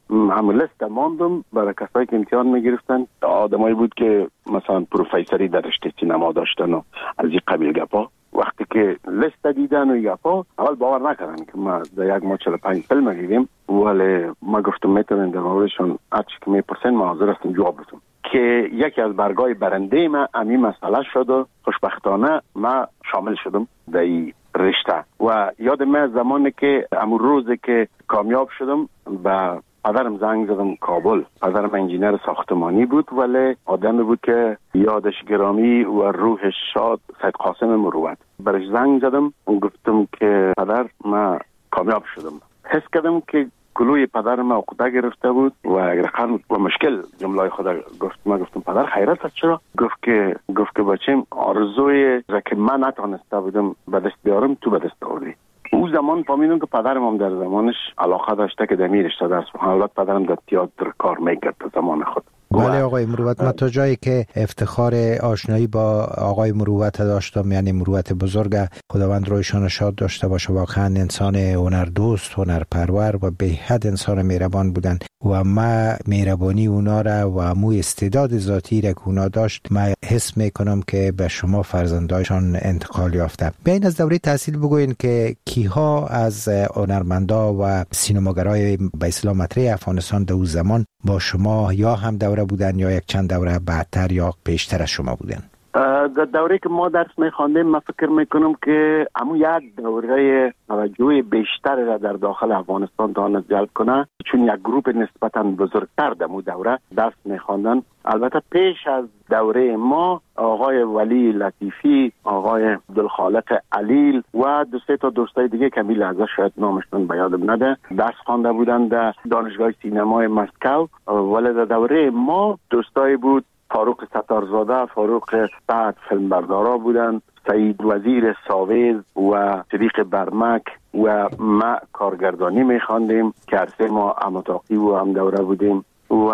همون لیست ماندم برای کسایی که امتحان میگرفتن. آدمایی بود که مثلا پروفیسوری در رشته سینما داشتن و از این قبیل گپا. وقتی که لیست دیدن و گپا اول باور نکردن که ما در یک ما 45 فیلم دیدیم، ولی ما گفتم میتونن در موردشون هرچی که میپرسن ما حاضر هستیم جواب بدیم. که یکی از برگای برنده ما همین مسئله شد و خوشبختانه ما شامل شدم در این رشته. و یاد من زمانی که امون روزی که کامیاب شدم به پدرم زنگ زدم کابل. پدرم انجینر ساختمانی بود ولی آدمی بود که یادش گرامی و روحش شاد، سید قاسم مروت. برش زنگ زدم و گفتم که پدر ما کامیاب شدم. حس کردم که کلوی پدرم عقده گرفته بود و رقم و مشکل جمله خدا گفت. ما گفتم پدر خیرت است چرا؟ گفت که بچم آرزوی را که من نتونسته بودم به دست بیارم تو به دست آوردی. او زمان فهمیدم که پدرم هم در زمانش علاقه داشته که دمی رشته درس بخونه. البته پدرم در تئاتر کار میکرد در زمان خود. بله آقای مروت، من تا جایی که افتخار آشنایی با آقای مروت داشتم، یعنی مروت بزرگ، خداوند رویشان شاد داشته باشه، واقعا انسان هنردوست، هنرپرور و به حد انسان مهربان بودن و ما مهربانی اونا را و مو استعداد ذاتی را که اونا داشت ما حس میکنم که به شما فرزندایشان انتقال یافته. بیاین از دوره تحصیل بگوین که کیها از هنرمندا و سینماگرای به اصطلاح مطرح افغانستان در اون زمان با شما یا هم دوره بودن یا یک چند دوره بعدتر یا پیشتر از شما بودن؟ در دوره که ما درس میخواندیم من فکر میکنم که همون یک دوره توجه بیشتر را در داخل افغانستان دانست جلب کنه، چون یک گروپ نسبتا بزرگتر در اون دوره درس میخواندن. البته پیش از دوره ما آقای ولی لطیفی، آقای عبدالخالق علیل و دو سه تا دوستای دیگه که می لحظه شاید نامشون به یادم نده درس خوانده بودن در دانشگاه سینمای مسکو. ولی در دوره ما دوستای بود فاروق ستارزاده، فاروق سعد فیلمبردارا بودن، سعید وزیر ساویز و صدیق برمک و ما کارگردانی میخواندیم که عرصه ما اماتاقی و هم دوره بودیم و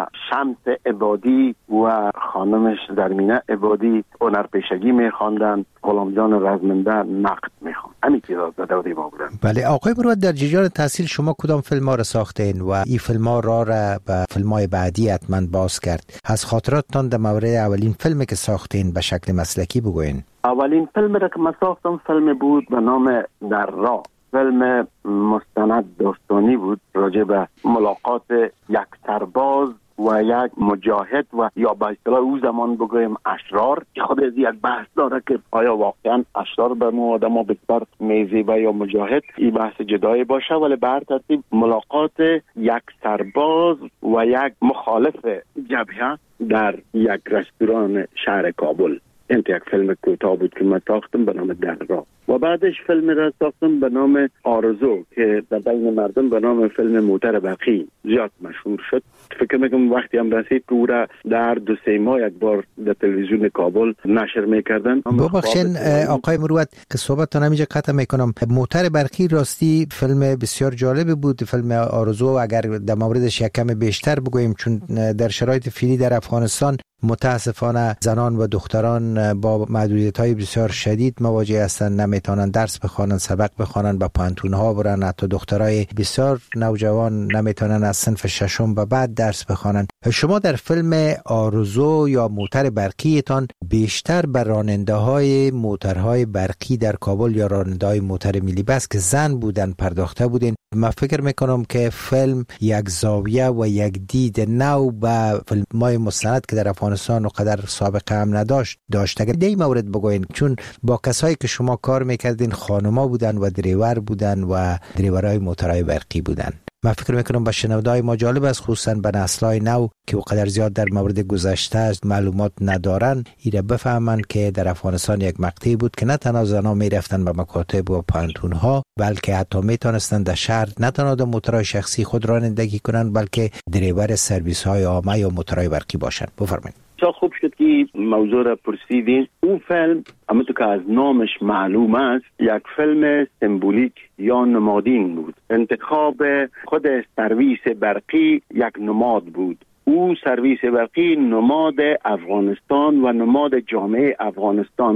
شمس عبادی و خانمش درمینه عبادی هنرپیشگی میخواندن، غلام جان رزمنده نقد میخواند. همین که در دوره ما بودن. بله آقای مروت، در جریان تحصیل شما کدام فیلم ها را ساختین و این فیلم ها را به فیلم های بعدی حتما باز کرد؟ از خاطراتتان در مورد اولین فیلمی که ساختین به شکل مسلکی بگوین. اولین فیلم را که من ساختم فیلم بود به نام در راه. فیلم مستند داستانی بود راجع به ملاقات یک سرباز و یک مجاهد و یا به اصطلاح او زمان بگویم اشرار. خود از یک بحث داره که آیا واقعا اشرار به ما آدم ها بسیار میزیبه یا مجاهد، این بحث جدایی باشه. ولی به هر ترتیب ملاقات یک سرباز و یک مخالف جبهه در یک رستوران شهر کابل. این یک فیلم کوتاه بود که من ساختم به نام در راه و بعدش فیلم را ساختم به نام آرزو که در بین مردم به نام فیلم موتر برقی زیاد مشهور شد. فکر میکنم وقتی هم رسید که او را در 2-3 ماه یک بار در تلویزیون کابل نشر میکردن. ببخشین آقای مروت که صحبتتون همینجا قطع میکنم. موتر برقی راستی فیلم بسیار جالب بود. فیلم آرزو اگر در موردش یک کم بیشتر بگوییم، چون در شرایط فعلی در افغانستان متاسفانه زنان و دختران با محدودیت‌های بسیار شدید مواجه هستند، نمیتونن درس بخوانن، سبق بخوانن، با پانتون‌ها برن. حتی دخترای بسیار نوجوان نمیتونن از صنف ششم به بعد درس بخوانن. شما در فیلم آرزو یا موتر برقیتان بیشتر بر راننده‌های موترهای برقی در کابل یا راننده‌های موتر ملی بس که زن بودن پرداخته بودین. من فکر میکنم که فیلم یک زاویه و یک دید نو به فیلم‌های مستند که در افغانستان و قدر سابقه هم داشت. اگر دی مورد بگوین، چون با کسایی که شما کار میکردین خانوما بودن و دریور بودن و دریورای موترهای برقی بودن. من فکر میکنم به شنونده‌های ما جالب است، خصوصا به نسل‌های نو که قدر زیاد در مورد گذشته معلومات ندارن، ایره بفهمن که در افغانستان یک مقطعی بود که نه تنها زن‌ها میرفتن به مکاتب و پانتون‌ها، بلکه حتی میتونستن در شهر نه تنها در موترهای شخصی خود رانندگی کنن، بلکه دریور سرویس‌های عامه یا موترهای برقی باشن. بفرمایید. چه خوب شد که موضوع را پرسیدین. اون فیلم همونطور که از نامش معلوم است یک فیلم سمبولیک یا نمادین بود. انتخاب خود سرویس برقی یک نماد بود. او سرویس برقی نماد افغانستان و نماد جامعه افغانستان بود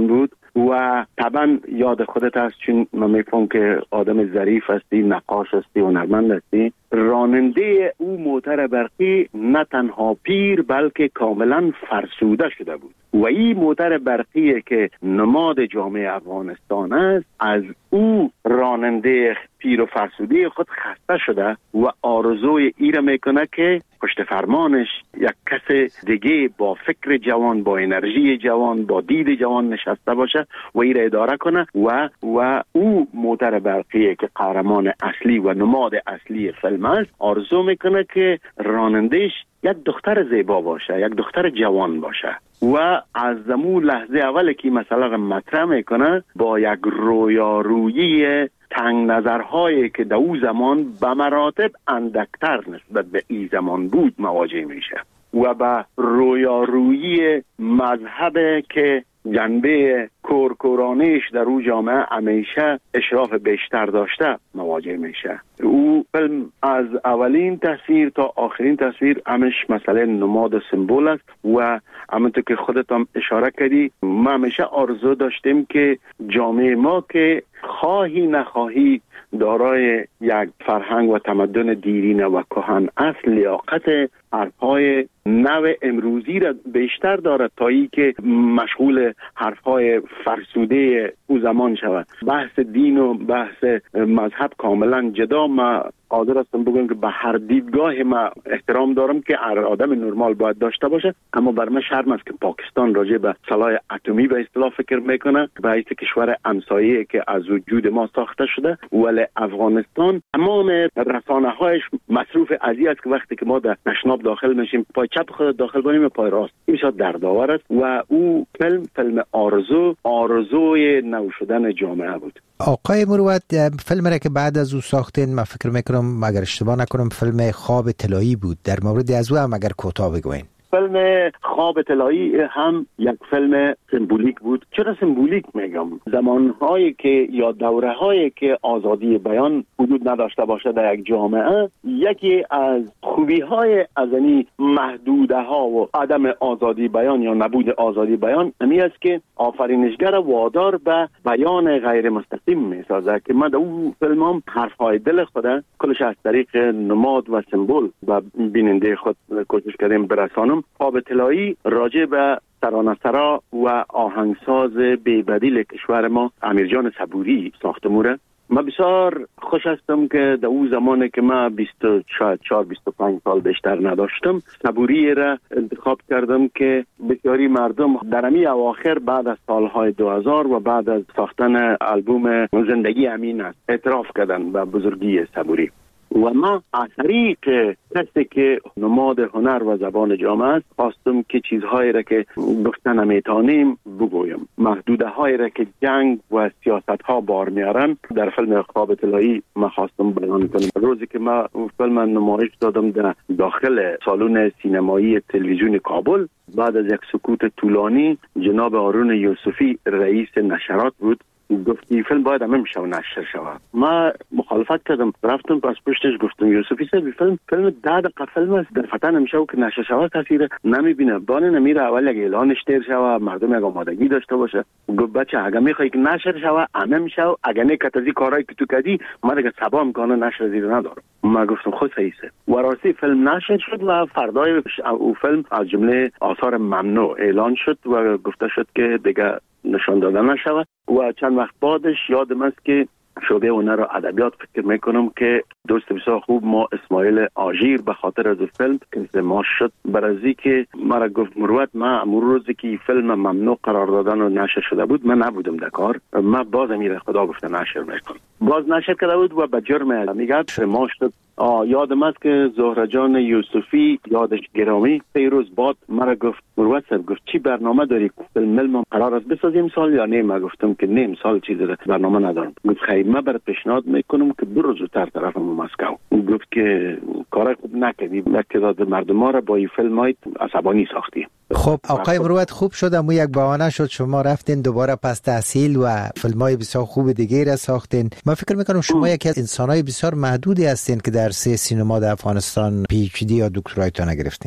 و طبعا یاد خودت هست، چون من میفهم که آدم ظریف هستی، نقاش هستی، هنرمند هستی. راننده او موتر برقی نه تنها پیر بلکه کاملا فرسوده شده بود و این موتر برقی که نماد جامعه افغانستان است، از او راننده پیر و فرسوده خود خسته شده و آرزوی ای را میکنه که پشت فرمانش یک کس دیگه با فکر جوان، با انرژی جوان، با دید جوان نشسته باشه و ای را اداره کنه و او موتر برقی که قهرمان اصلی و نماد اصلی فیلم است، آرزو میکنه که رانندهش یک دختر زیبا باشه، یک دختر جوان باشه و از زمون لحظه اول که مثلا مطرح میکنه با یک رویارویی تنگ نظرهایی که در او زمان به مراتب اندکتر نسبت به این زمان بود مواجه میشه و به رویارویی مذهب که جنبه کورکورانیش در او جامعه همیشه اشراف بیشتر داشته مواجه میشه. او فیلم از اولین تصویر تا آخرین تصویر همش مسئله نماد و سمبول است و همونطور که خودت هم اشاره کردی، ما همیشه آرزو داشتیم که جامعه ما که خواهی نخواهی دارای یک فرهنگ و تمدن دیرینه و کهن است، لیاقت حرفهای نو امروزی را بیشتر دارد تا ای که مشغول حرفهای فرسوده او زمان شود. بحث دین و بحث مذهب کاملا جدا. ما قادر هستم بگم که به هر دیدگاه ما احترام دارم که هر آدم نرمال باید داشته باشه، اما بر من شرم است که پاکستان راجع به سلاح اتمی به اصطلاح فکر میکنه، باعث کشور همسایه که از وجود ما ساخته شده، ولی افغانستان تمام رسانه‌هایش مصروف ازی است که وقتی که ما در تشناب داخل میشیم پای چپ خود داخل کنیم پای راست، این شاد دردآور است و او فیلم آرزوی نو شدن جامعه بود. آقای مروت، فیلم را که بعد از او ساختین، من فکر میکنم اگر اشتباه نکنم فیلم خواب طلایی بود، در مورد از او هم اگر کوتاه بگوین. فیلم خواب طلایی هم یک فیلم سمبولیک بود. چرا سمبولیک میگم؟ زمانهایی که یا دورهایی که آزادی بیان وجود نداشته باشه در یک جامعه، یکی از خوبی‌های از این محدوده ها و عدم آزادی بیان یا نبود آزادی بیان امی است که آفرینشگر وادار به بیان غیر مستقیم میسازه که من در اون فیلمام حرفهای دل خود کلش از طریق نماد و سمبول و بیننده خود کوشش کردیم برسانم. خواب طلایی راجع به ترانه‌سرا و آهنگساز بی‌بدیل کشور ما امیرجان صبوری ساخته موره. من بسیار خوش هستم که در اون زمانی که من 24-25 سال بیشتر نداشتم، صبوری را انتخاب کردم که بسیاری مردم در امی اواخر بعد از سالهای 2000 و بعد از ساختن آلبوم زندگی امین است اعتراف کردن به بزرگی صبوری و ما از طریق کسی که نماد هنر و زبان جامعه است خواستم که چیزهایی را که گفتن نمیتونیم بگویم، محدوده هایی را که جنگ و سیاست ها بار میارن در فیلم خواب طلایی ما خواستم بیان کنم. روزی که ما فیلم نمایش دادم در داخل سالن سینمایی تلویزیون کابل، بعد از یک سکوت طولانی جناب هارون یوسفی رئیس نشرات بود گفتی فیلم باید همه میشه و نشر شود. ما مخالفت کردم، رفتم پس پشتش گفتم یوسفی صاحب فیلم 10 دقیقه فیلم است، در فتن نمیشه و که نشر شود تاثیر نمیبینه، بانه نمیره اول یک اعلانش تیر شود مردم یک آمادگی داشته باشه. گفت بچه اگه میخوای که نشر شود همه میشه و اگه نکت از این کارهایی که تو کردی من دیگه صبا امکانه نشر زیر ندارم. ما گفتم خود صحیحه و راستی فیلم نشر شد و فردای او فیلم از جمله آثار ممنوع اعلان شد و گفته شد که دیگه نشان داده نشود و چند وقت بعدش یادم است که شعبه هنر و ادبیات فکر میکنم که دوست بسیار خوب ما اسماعیل آژیر به خاطر از فیلم که ما شد برازی که مرا گفت مروت ما امور روزی که فیلم ممنوع قرار دادن و نشر شده بود من نبودم در کار، ما باز امیر خدا گفته نشر میکنم، باز نشر کرده بود و به جرم میگه ما شد. یادم است که زهره جان یوسفی یادش گرامی 3 روز بعد مرا گفت مروت صاحب گفت چی برنامه داری؟ فیلم قرار است بسازیم سال یا نه؟ ما گفتم که نه امسال چیزی برنامه ندارم. گفت خیر من برات پیشنهاد میکنم که برو زودتر طرف مسکو. گفت که کار خوب نکردی، یک تعداد مردم ما را با این فیلمای عصبانی ساختی. خب آقای مروت خوب شد اما یک بهانه شد شما رفتین دوباره پس تحصیل و فیلمای بسیار خوب دیگه را ساختین. من فکر میکنم شما یکی از انسانای بسیار محدودی هستین که در سینما در افغانستان پی اچ دی یا دکترایتون گرفتین.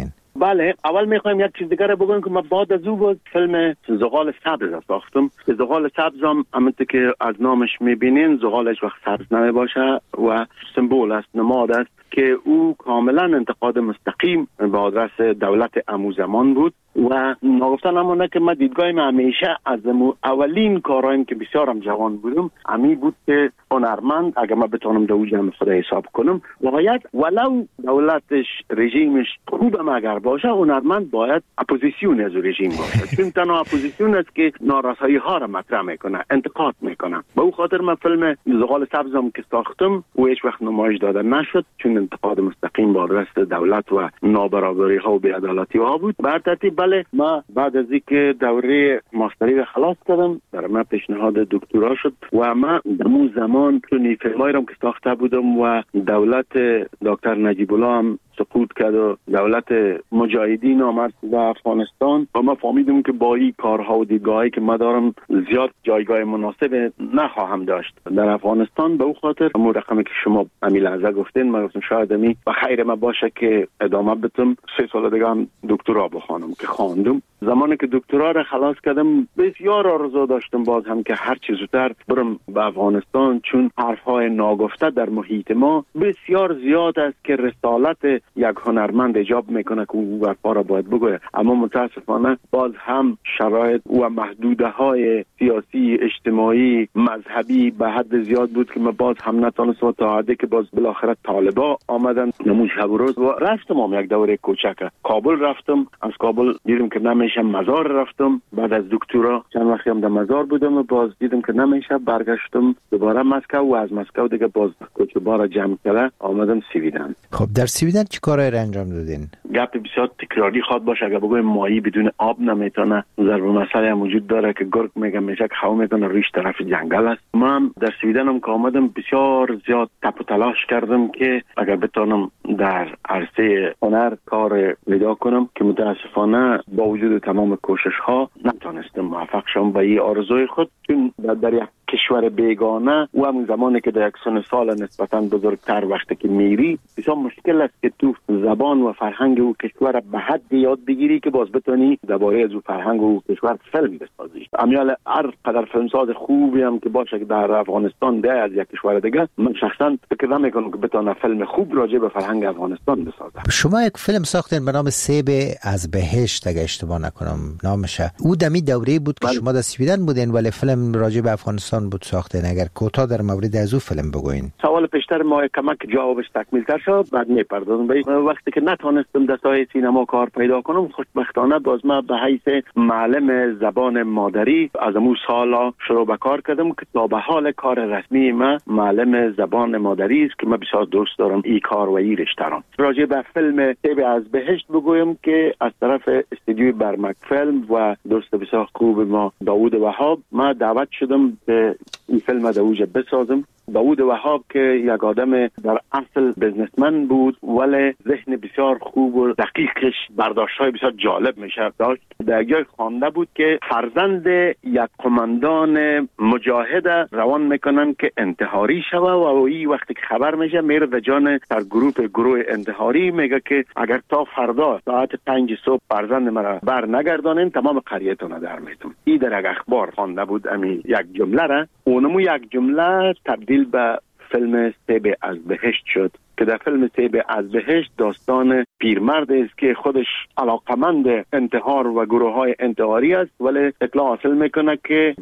بله، اول میخوایم یک چیز دیگر بگم که من بعد از او فیلم زغال سبز ساختم. زغال سبز هم همونطور که از نامش میبینین زغالش وقت سبز نمیباشه و سمبول است، نماد است که او کاملا انتقاد مستقیم به آدرس دولت اموزمان بود و نگفتن همونه که من دیدگاهیم همیشه از اولین کارهایم که بسیارم جوان بودم امی بود که هنرمند اگر من بتونم در جمع خود حساب کنم باید ولو دولتش رژیمش خوبم اگر باشه هنرمند باید اپوزیسیون از رژیم باشه، چون تنها اپوزیسیون است که نارسایی ها را مطرح میکنه، انتقاد میکنه. به او خاطر من فیلم زغال سبزم که ساختم و هیچ وقت نمایش داده نشد چون انتقاد مستقیم با آدرس دولت و نابرابری ها و بی‌عدالتی ها بود. بر ترتیب بله، ما بعد از اینکه دوره ماستری را خلاص کردم در من پیشنهاد دکترا شد و ما در اون زمان چون فیلمایی را که ساخته بودم و دولت دکتر نجیب الله هم سقوط کرد و دولت مجاهدین آمد به افغانستان و ما فهمیدیم که با این کارها و دیدگاهی که ما دارم زیاد جایگاه مناسب نخواهم داشت در افغانستان. به او خاطر همون رقمی که شما امی لحظه گفتین ما گفتم شاید امی و خیر ما باشه که ادامه بدم 3 سال دیگه هم دکترا بخوانم که خواندم. زمانی که دکترا را خلاص کردم بسیار آرزو داشتم باز هم که هر چیز زودتر برم به افغانستان، چون حرفهای ناگفته در محیط ما بسیار زیاد است که رسالت یک هنرمند ایجاب میکنه که او حرفا را باید بگوید، اما متاسفانه باز هم شرایط و محدوده های سیاسی اجتماعی مذهبی به حد زیاد بود که ما باز هم نتونستم تا حدی که باز بالاخره طالبا آمدن نمون شب و روز و رفتم هم یک دوره کوچک کابل رفتم. از کابل دیدم که نمیشه، مزار رفتم. بعد از دکترا چند وقتی هم در مزار بودم و باز دیدم که نمیشه، برگشتم دوباره مسکو و از مسکو دیگه باز کوچه‌بارا جمع کرده آمدم سویدن. خب در سویدن چی کارایی را انجام دادین؟ گپ بسیار تکراری خواد باشه، اگر بگویم ماهی بدون آب نمیتونه. ضرب مسئله هم وجود داره که گرگ میگه میشه که هوا میکنه ریش طرف جنگل است. من در سویدن هم که آمدم بسیار زیاد تپ و تلاش کردم که اگر بتونم در عرصه هنر کار پیدا کنم که متاسفانه با وجود تمام کوشش ها نتونستم موفق شم به این آرزوی خود، چون در یک کشور بیگانه و همون زمانی که در یک سن سال نسبتاً بزرگتر وقتی که میری بسیار مشکل است که تو زبان و فرهنگ او کشور به حد یاد بگیری که باز بتونی درباره از او فرهنگ و کشور فیلم بسازی. امیال هر قدر فیلمساز خوبی هم که باشه که در افغانستان ده از یک کشور دیگه، من شخصا فکر نمیکنم که بتونه فیلم خوب راجع به فرهنگ افغانستان بسازه. شما یک فیلم ساختین به نام سیب از بهشت اگه اشتباه نکنم نامشه. او دمی دوره بود که شما در سویدن بودین ولی فیلم راجع به افغانستان بود ساختین. اگر کوتاه در مورد از او فیلم بگوین. سوال پیشتر ما کمک جوابش تکمیل تر شد بعد میپردازم به وقتی که نتونستم در ساحه سینما کار پیدا کنم. خوشبختانه باز ما به حیث معلم زبان مادری از اون سالا شروع به کار کردم که تا به حال کار رسمی ما معلم زبان مادری است که من بسیار دوست دارم این کار و این رشته را. راجع به فیلم سیب از بهشت بگویم که از طرف استودیوی برمک فیلم و دوست بسیار خوب ما داوود وهاب ما دعوت شدم که این فیلم دوجه بسازم. داوود وهاب که یک آدم در اصل بزنسمن بود ولی ذهن بسیار خوب و دقیقش برداشت‌های بسیار جالب میشه داشت. در جای خوانده بود که فرزند یک قماندان مجاهد روان میکنن که انتحاری شوه و این وقتی که خبر میشه میره در جان در گروه انتحاری میگه که اگر تا فردا ساعت 5 صبح فرزند مرا بر نگردانین تمام قریه‌تون در میتون. این در یک اخبار خوانده بود امی یک جمله را اونمو یک جمله تبدیل به فیلم سیب از بهشت شد که در فیلم سیب از بهشت داستان پیرمرد است که خودش علاقمند انتحار و گروه‌های انتحاری است ولی اطلاع حاصل میکنه که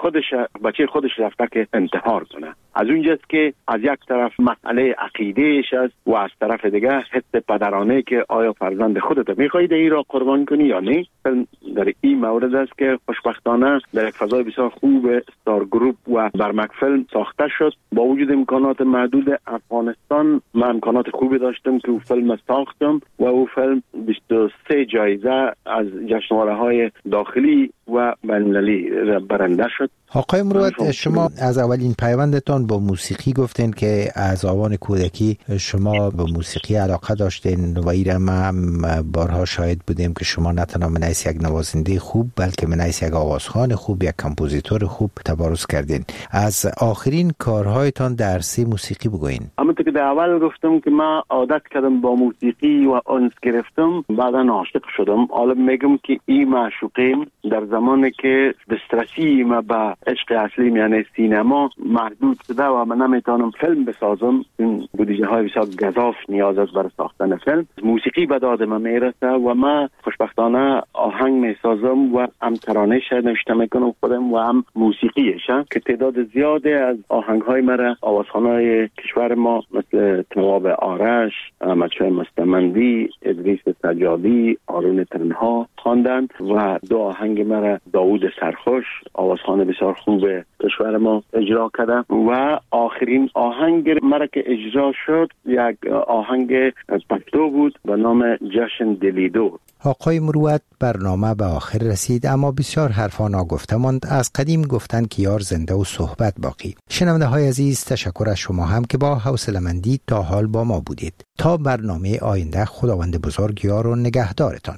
بچه خودش رفته که انتحار کنه. از اونجاست که از یک طرف مسئله عقیدهش است و از طرف دیگه حس پدرانه که آیا فرزند خودت میخواهی این را قربان کنی یا نه. در این مورد است که خوشبختانه در یک فضای بسیار خوب استار گروپ و برمک فیلم ساخته شد. با وجود امکانات محدود افغانستان من امکانات خوبی داشتم که او فیلم ساختم و او فیلم 23 جایزه از جشنواره‌های داخلی و بین‌المللی برنده شد. آقای مروت، شما از اولین پیوندتان با موسیقی گفتین که از آوان کودکی شما به موسیقی علاقه داشتین و ایرم هم بارها شاهد بودیم که شما نه تنها من یک نوازنده خوب بلکه من حیث یک آوازخوان خوب، یک کمپوزیتور خوب تبارز کردین. از آخرین کارهایتان در عرصه موسیقی بگوین. همونطور که در اول گفتم که من عادت کردم با موسیقی و انس گرفتم، بعدا عاشق شدم. حالا میگم که این معشوقیم در زمانی که دسترسی ما به عشق اصلی یعنی سینما محدود شده و من نمیتونم فیلم بسازم، این بودجه های بسیار گزاف نیاز است برای ساختن فیلم. موسیقی به داد من میرسه و من خوشبختانه آهنگ میسازم و هم ترانه‌اش نوشته میکنم خودم و هم موسیقیش، که تعداد زیادی از آهنگ های مرا آوازخوانای کشور ما مثل تواب آرش، احمدشاه مستمندی، ادریس سجادی، آرون تنها خواندند و دو آهنگ مرا داوود سرخوش آوازخوان بسیار خوب کشور ما اجرا کرده و آخرین آهنگ مرا که اجرا شد یک آهنگ پشتو بود به نام جشن دلیدو. آقای مروت، برنامه به آخر رسید اما بسیار حرفا ناگفته ماند. از قدیم گفتن که یار زنده و صحبت باقی. شنونده های عزیز، تشکر از شما هم که با حوصله‌مندی تا حال با ما بودید. تا برنامه آینده، خداوند بزرگ یار و نگهدارتان.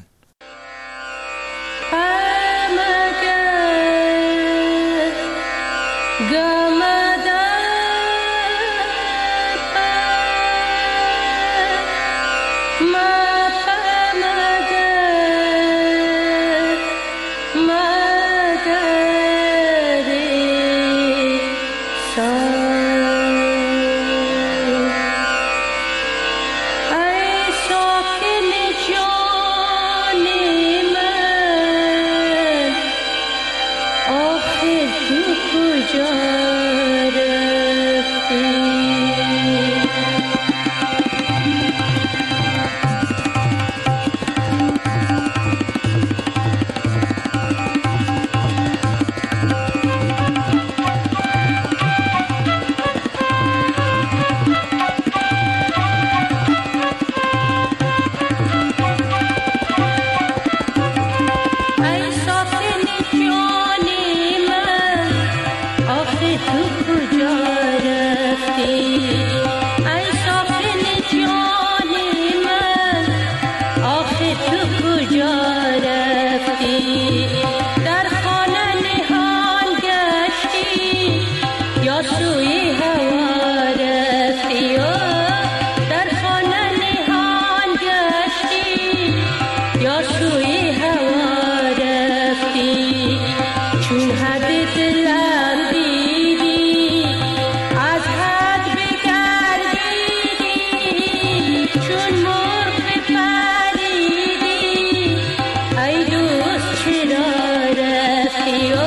ای دوست چرا رفتی؟